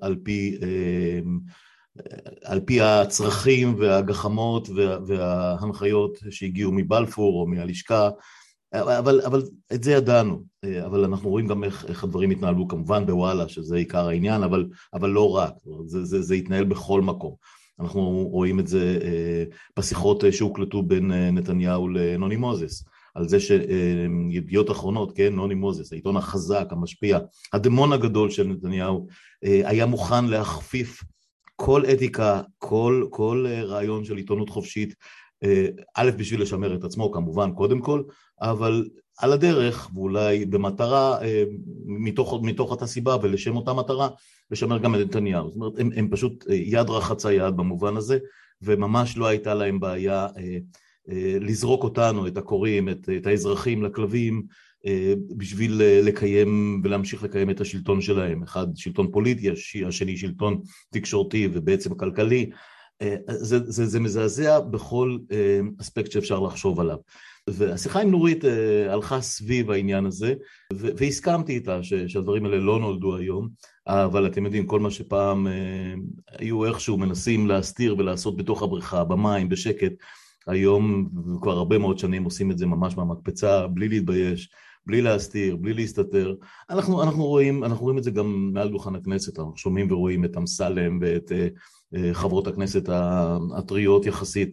על פי הצרכים והגחמות וההנחיות שהגיעו מבלפור או מהלשכה, אבל את זה ידענו, אבל אנחנו רואים גם איך הדברים התנהלו כמובן בוואלה, שזה עיקר העניין, אבל לא רק, זה התנהל בכל מקום. אנחנו רואים את זה בשיחות שהוקלטו בין נתניהו לנוני מוזס, על זה שידיעות אחרונות, כן, נוני מוזס, העיתון החזק, המשפיע, הדמון הגדול של נתניהו, היה מוכן להכפיף כל אתיקה, כל רעיון של עיתונות חופשית, א' בשביל לשמר את עצמו כמובן קודם כל, אבל על הדרך ואולי במטרה, מתוך אותה סיבה ולשם אותה מטרה, לשמר גם את נתניהו. זאת אומרת, הם פשוט יד רחצה יד במובן הזה, וממש לא הייתה להם בעיה לזרוק אותנו, את הקוראים, את האזרחים לכלבים, בשביל לקיים ולהמשיך לקיים את השלטון שלהם. אחד שלטון פוליטי, השני שלטון תקשורתי ובעצם כלכלי. זה מזעזע בכל אספקט שאפשר לחשוב עליו. והשיחה עם נורית הלכה סביב העניין הזה, והסכמתי איתה שהדברים האלה לא נולדו היום, אבל אתם יודעים, כל מה שפעם היו איכשהו מנסים להסתיר ולעשות בתוך הבריכה, במים, בשקט, היום כבר הרבה מאוד שנים עושים את זה ממש מהמקפצה, בלי להתבייש, בלי להסתיר, בלי להסתתר. אנחנו רואים את זה גם מעל דוכן הכנסת, אנחנו שומעים ורואים את אמסלם ואת חברות הכנסת הטריות יחסית,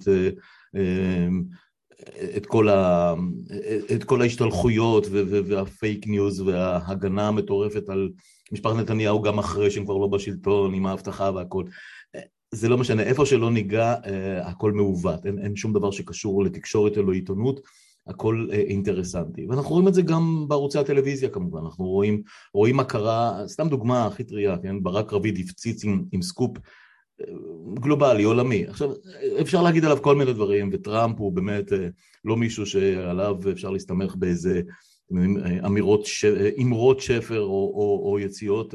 את כל ההשתלחויות והפייק ניוז וההגנה המטורפת על משפחת נתניהו גם אחרי שהם כבר לא בשלטון, עם ההבטחה והכל. זה לא משנה, איפה שלא ניגע, הכל מעוות, אין שום דבר שקשור לתקשורת או עיתונות, הכל אינטרסנטי. ואנחנו רואים את זה גם בערוצי הטלוויזיה כמובן, אנחנו רואים מה קרה, סתם דוגמה הכי טריה, כן? ברק רביד הפציץ עם סקופ גלובלי, עולמי. עכשיו, אפשר להגיד עליו כל מיני דברים, וטראמפ הוא באמת לא מישהו שעליו אפשר להסתמך באיזה אמרות שפר או יציאות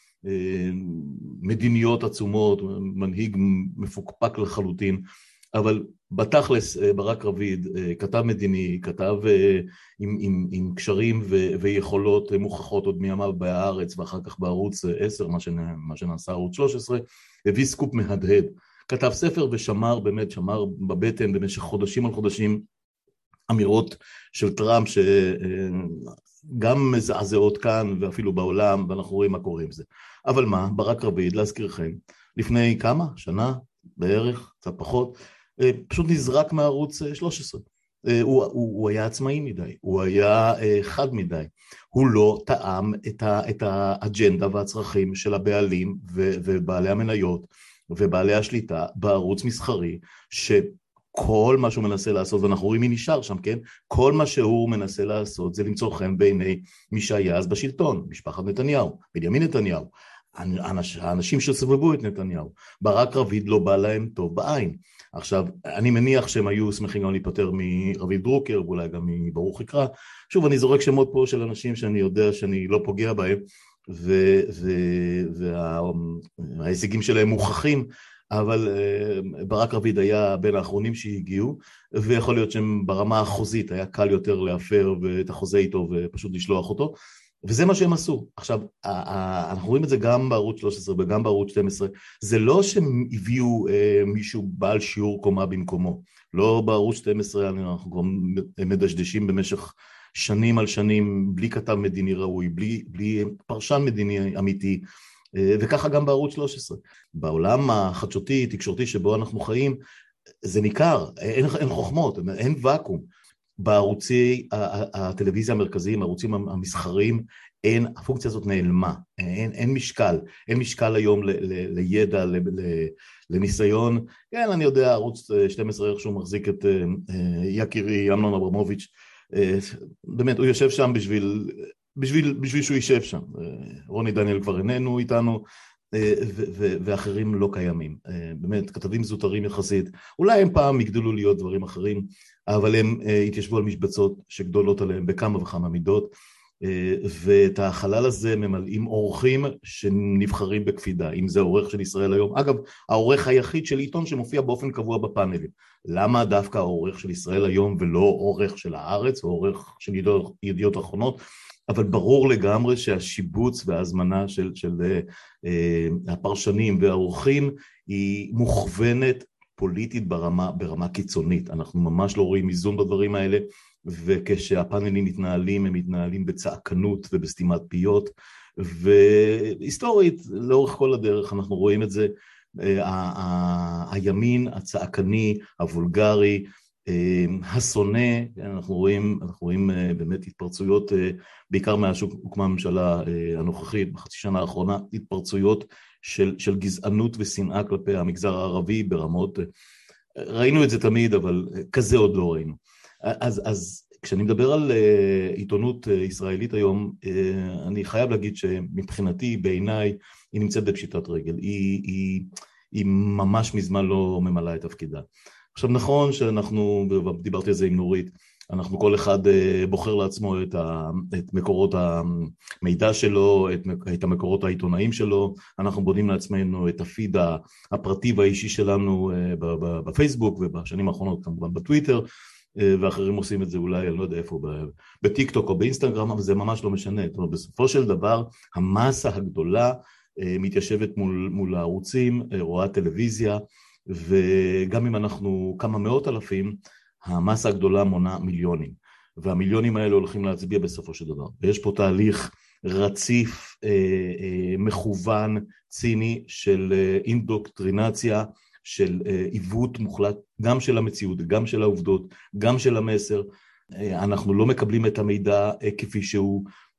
מדיניות עצומות, מנהיג מפוקפק לחלוטין, אבל בתכלס ברק רביד כתב מדיני, כתב עם קשרים ויכולות מוכחות עוד מימיו בהארץ ואחר כך בערוץ 10, מה שנעשה ערוץ 13, הביא סקופ מהדהד, כתב ספר ושמר, באמת שמר בבטן במשך חודשים על חודשים אמירות של טראמפ שגם מזעזעות כאן ואפילו בעולם, ואנחנו רואים מה קורה עם זה. אבל מה, ברק רביד, להזכירכם, לפני כמה? שנה בערך, קצת פחות, פשוט נזרק מערוץ 13. הוא היה עצמאי מדי, הוא היה חד מדי, הוא לא טעם את האג'נדה והצרכים של הבעלים ובעלי המניות ובעלי השליטה בערוץ מסחרי, שכל מה שהוא מנסה לעשות, ואנחנו רואים מי נשאר שם, כן? כל מה שהוא מנסה לעשות זה למצוא חן בעיני מי שהיה אז בשלטון, משפחת נתניהו, בנימין נתניהו. האנשים שסבבו את נתניהו. ברק רביד לא בא להם טוב בעין. עכשיו, אני מניח שהם היו שמחים גם להיפטר מרביד דרוקר, ואולי גם מברוך יקרא. שוב, אני זורק שמות פה של אנשים שאני יודע שאני לא פוגע בהם, וההישגים שלהם מוכחים, אבל ברק רביד היה בין האחרונים שהגיעו, ויכול להיות שהם ברמה החוזית היה קל יותר להפר את החוזה איתו ופשוט לשלוח אותו, וזה מה שהם עשו. עכשיו, אנחנו רואים את זה גם בערוץ 13 וגם בערוץ 12, זה לא שהם הביאו מישהו בעל שיעור קומה במקומו, לא בערוץ 12, אנחנו כבר מדשדשים במשך שנים על שנים, בלי כתב מדיני ראוי, בלי פרשן מדיני אמיתי, וככה גם בערוץ 13. בעולם החדשותי, תקשורתי שבו אנחנו חיים, זה ניכר, אין חוכמות, אין ואקום. בערוצי הטלוויזיה המרכזיים, הערוצים המסחריים, הפונקציה הזאת נעלמה, אין משקל, אין משקל היום לידע, לניסיון. כן, אני יודע, ערוץ 12 איך שהוא מחזיק את יקירי אמנון אברמוביץ', באמת, הוא יושב שם בשביל שהוא יישב שם. רוני דניאל כבר איננו איתנו, ואחרים לא קיימים. באמת, כתבים זוטרים יחסית, אולי הם פעם יגדלו להיות דברים אחרים, אבל הם התיישבו על משבצות שגדולות עליהם בכמה וכמה מידות, ואת החלל הזה ממלאים אורחים שנבחרים בקפידה, אם זה העורך של ישראל היום. אגב, העורך היחיד של עיתון שמופיע באופן קבוע בפאנלים. למה דווקא העורך של ישראל היום ולא עורך של הארץ, או עורך של ידיעות אחרונות? אבל ברור לגמרי שהשיבוץ וההזמנה של הפרשנים והעורכים היא מוכוונת פוליטית ברמה קיצונית. אנחנו ממש לא רואים איזון בדברים האלה, וכשהפאנלים מתנהלים, הם מתנהלים בצעקנות ובסתימת פיות, והיסטורית, לאורך כל הדרך אנחנו רואים את זה, הימין הצעקני, הוולגרי, השונא, אנחנו רואים באמת התפרצויות, בעיקר מאז שהוקמה הממשלה הנוכחית, בחצי שנה האחרונה, התפרצויות של גזענות ושנאה כלפי המגזר הערבי ברמות, ראינו את זה תמיד, אבל כזה עוד לא ראינו. אז כשאני מדבר על עיתונות ישראלית היום, אני חייב להגיד שמבחינתי, בעיניי, היא נמצאת בפשיטת רגל, היא ממש מזמן לא ממלאה את תפקידה. עכשיו נכון שאנחנו, דיברתי על זה עם נורית, אנחנו כל אחד בוחר לעצמו את מקורות המידע שלו, את המקורות העיתונאיים שלו, אנחנו בונים לעצמנו את הפיד הפרטי והאישי שלנו בפייסבוק, ובשנים האחרונות כמובן בטוויטר, ואחרים עושים את זה אולי, אני לא יודע איפה, בטיק טוק או באינסטגרם, אבל זה ממש לא משנה. זאת אומרת, בסופו של דבר, המסה הגדולה מתיישבת מול הערוצים, רואה טלוויזיה, וגם אם אנחנו כמה מאות אלפים, המסה הגדולה מונה מיליונים, והמיליונים האלה הולכים להצביע בסופו של דבר. ויש פה תהליך רציף, מכוון, ציני, של אינדוקטרינציה, של עיוות מוחלט, גם של המציאות, גם של העובדות, גם של המסר. אנחנו לא מקבלים את המידע כפי שהוא,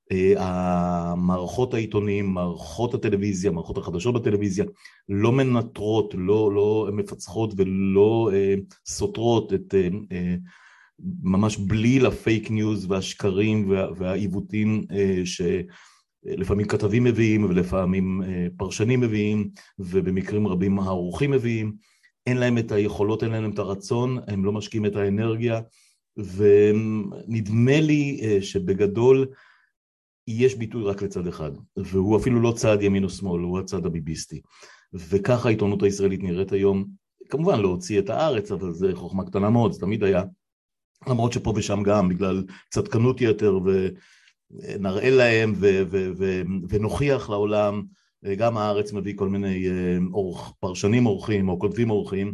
המערכות העיתונים, מערכות הטלוויזיה, מערכות החדשות בטלוויזיה, לא מנטרות, לא מפצחות ולא סותרות את ממש בליל הפייק ניוז והשקרים והעיוותים שלפעמים כתבים מביאים ולפעמים פרשנים מביאים, ובמקרים רבים העורכים מביאים. אין להם את היכולות, אין להם את הרצון, הם לא משקיעים את האנרגיה, ונדמה לי שבגדול יש ביטוי רק לצד אחד, והוא אפילו לא צד ימין או שמאל, הוא הצד הביביסטי. וככה העיתונות הישראלית נראית היום, כמובן להוציא את הארץ, אבל זה חוכמה קטנה מאוד, זה תמיד היה, למרות שפה ושם גם, בגלל צדקנות יתר, ונראה להם ונוכיח לעולם, גם הארץ מביא כל מיני פרשנים אורחים, או כותבים אורחים,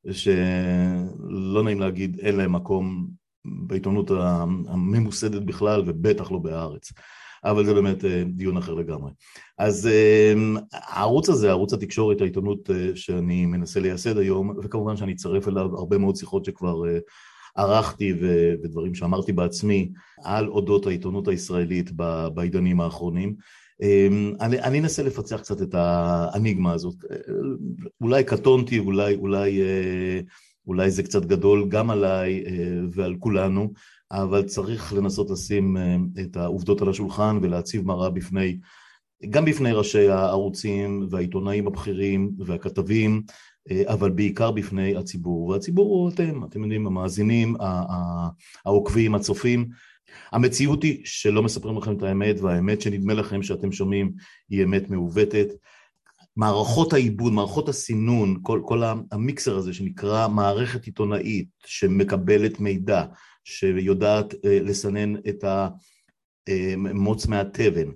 שלא נעים להגיד, אין להם מקום בעיתונות הממוסדת בכלל, ובטח לא בארץ. אבל זה באמת דיון אחר לגמרי. אז הערוץ הזה, ערוץ התקשורת, העיתונות שאני מנסה לייסד היום, וכמובן שאני אצרף אליו הרבה מאוד שיחות שכבר ערכתי ודברים שאמרתי בעצמי על אודות העיתונות הישראלית בעידנים האחרונים. אני אנסה לפצח קצת את האניגמה הזאת. אולי קטונתי, אולי זה קצת גדול גם עליי ועל כולנו, אבל צריך לנסות לשים את העובדות על השולחן ולהציב מראה בפני גם בפני ראשי הערוצים והעיתונאים הבכירים והכתבים, אבל בעיקר בפני הציבור, והציבור הוא אתם יודעים, המאזינים, העוקבים, הצופים. המציאות היא שלא מספרים לכם את האמת, והאמת שנדמה לכם שאתם שומעים היא אמת מעוותת. מערכות העיבוד, מערכות הסינון, כל המיקסר הזה שנקרא מערכת עיתונאית שמקבלת מידע, שיודעת לסנן את המוץ מהתבן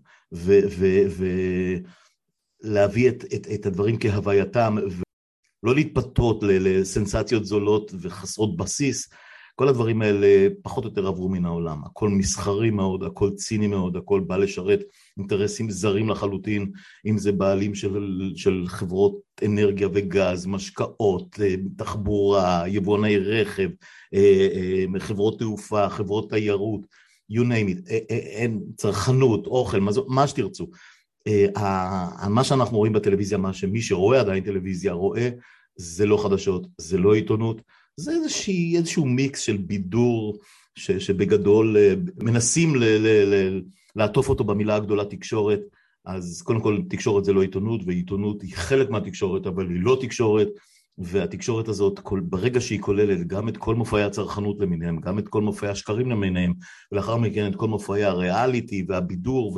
ולהביא את הדברים כהווייתם ולא להתפתות לסנסציות זולות וחסרות בסיס. כל הדברים האלה פחות או יותר עברו מן העולם, הכל מסחרי מאוד, הכל ציני מאוד, הכל בא לשרת אינטרסים זרים לחלוטין, אם זה בעלים של חברות אנרגיה וגז, משקאות, תחבורה, יבואני רכב, חברות תעופה, חברות תיירות, you name it, צרכנות, אוכל, מה שתרצו. מה שאנחנו רואים בטלוויזיה, מה שמי שרואה עדיין טלוויזיה רואה, זה לא חדשות, זה לא עיתונות, זה איזשהו מיקס של בידור שבגדול מנסים לעטוף אותו במילה הגדולה תקשורת. אז קודם כל תקשורת זה לא עיתונות, ועיתונות היא חלק מהתקשורת, אבל היא לא תקשורת, והתקשורת הזאת ברגע שהיא כוללת גם את כל מופעי הצרכנות למיניהם, גם את כל מופעי השקרים למיניהם, ולאחר מכן את כל מופעי הריאליטי והבידור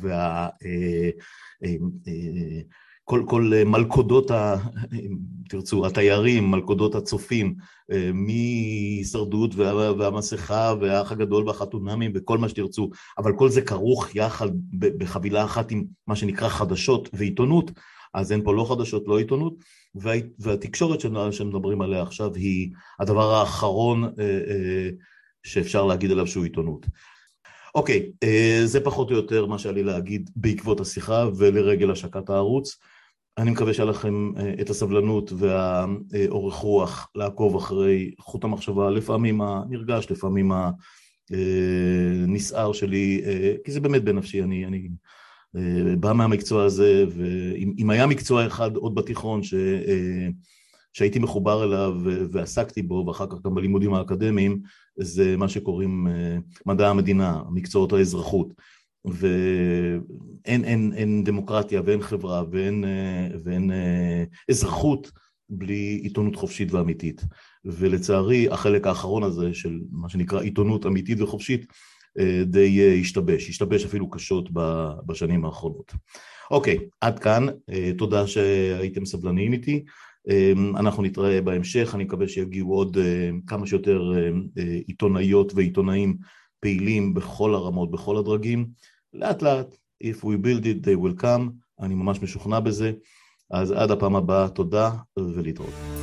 כל מלכודות, תרצו, התיירים, מלכודות הצופים, מהישרדות והמסכה והאח הגדול והחתונמים וכל מה שתרצו, אבל כל זה כרוך יחד בחבילה אחת עם מה שנקרא חדשות ועיתונות, אז אין פה לא חדשות, לא עיתונות, והתקשורת שמדברים עליה עכשיו היא הדבר האחרון שאפשר להגיד עליו שהוא עיתונות. אוקיי, זה פחות או יותר מה שהיה לי להגיד בעקבות השיחה ולרגל השקת הערוץ. אני מקווה שהיה לכם את הסבלנות והאורך רוח לעקוב אחרי חוט המחשבה, לפעמים הנרגש, לפעמים הנסער שלי, כי זה באמת בנפשי, אני בא מהמקצוע הזה, ואם היה מקצוע אחד עוד בתיכון שהייתי מחובר אליו ועסקתי בו, ואחר כך גם בלימודים האקדמיים, זה מה שקוראים מדע המדינה, מקצועות האזרחות, ואין דמוקרטיה ואין חברה ואין אזרחות בלי עיתונות חופשית ואמיתית. ולצערי החלק האחרון הזה של מה שנקרא עיתונות אמיתית וחופשית די השתבש אפילו קשות בשנים האחרונות. אוקיי, עד כאן, תודה שהייתם סבלניים איתי. אנחנו נתראה בהמשך, אני מקווה שיגיעו עוד כמה שיותר עיתונאיות ועיתונאים פעילים בכל הרמות, בכל הדרגים, לאט לאט, if we build it they will come, אני ממש משוכנע בזה, אז עד הפעם הבאה, תודה ולהתראות.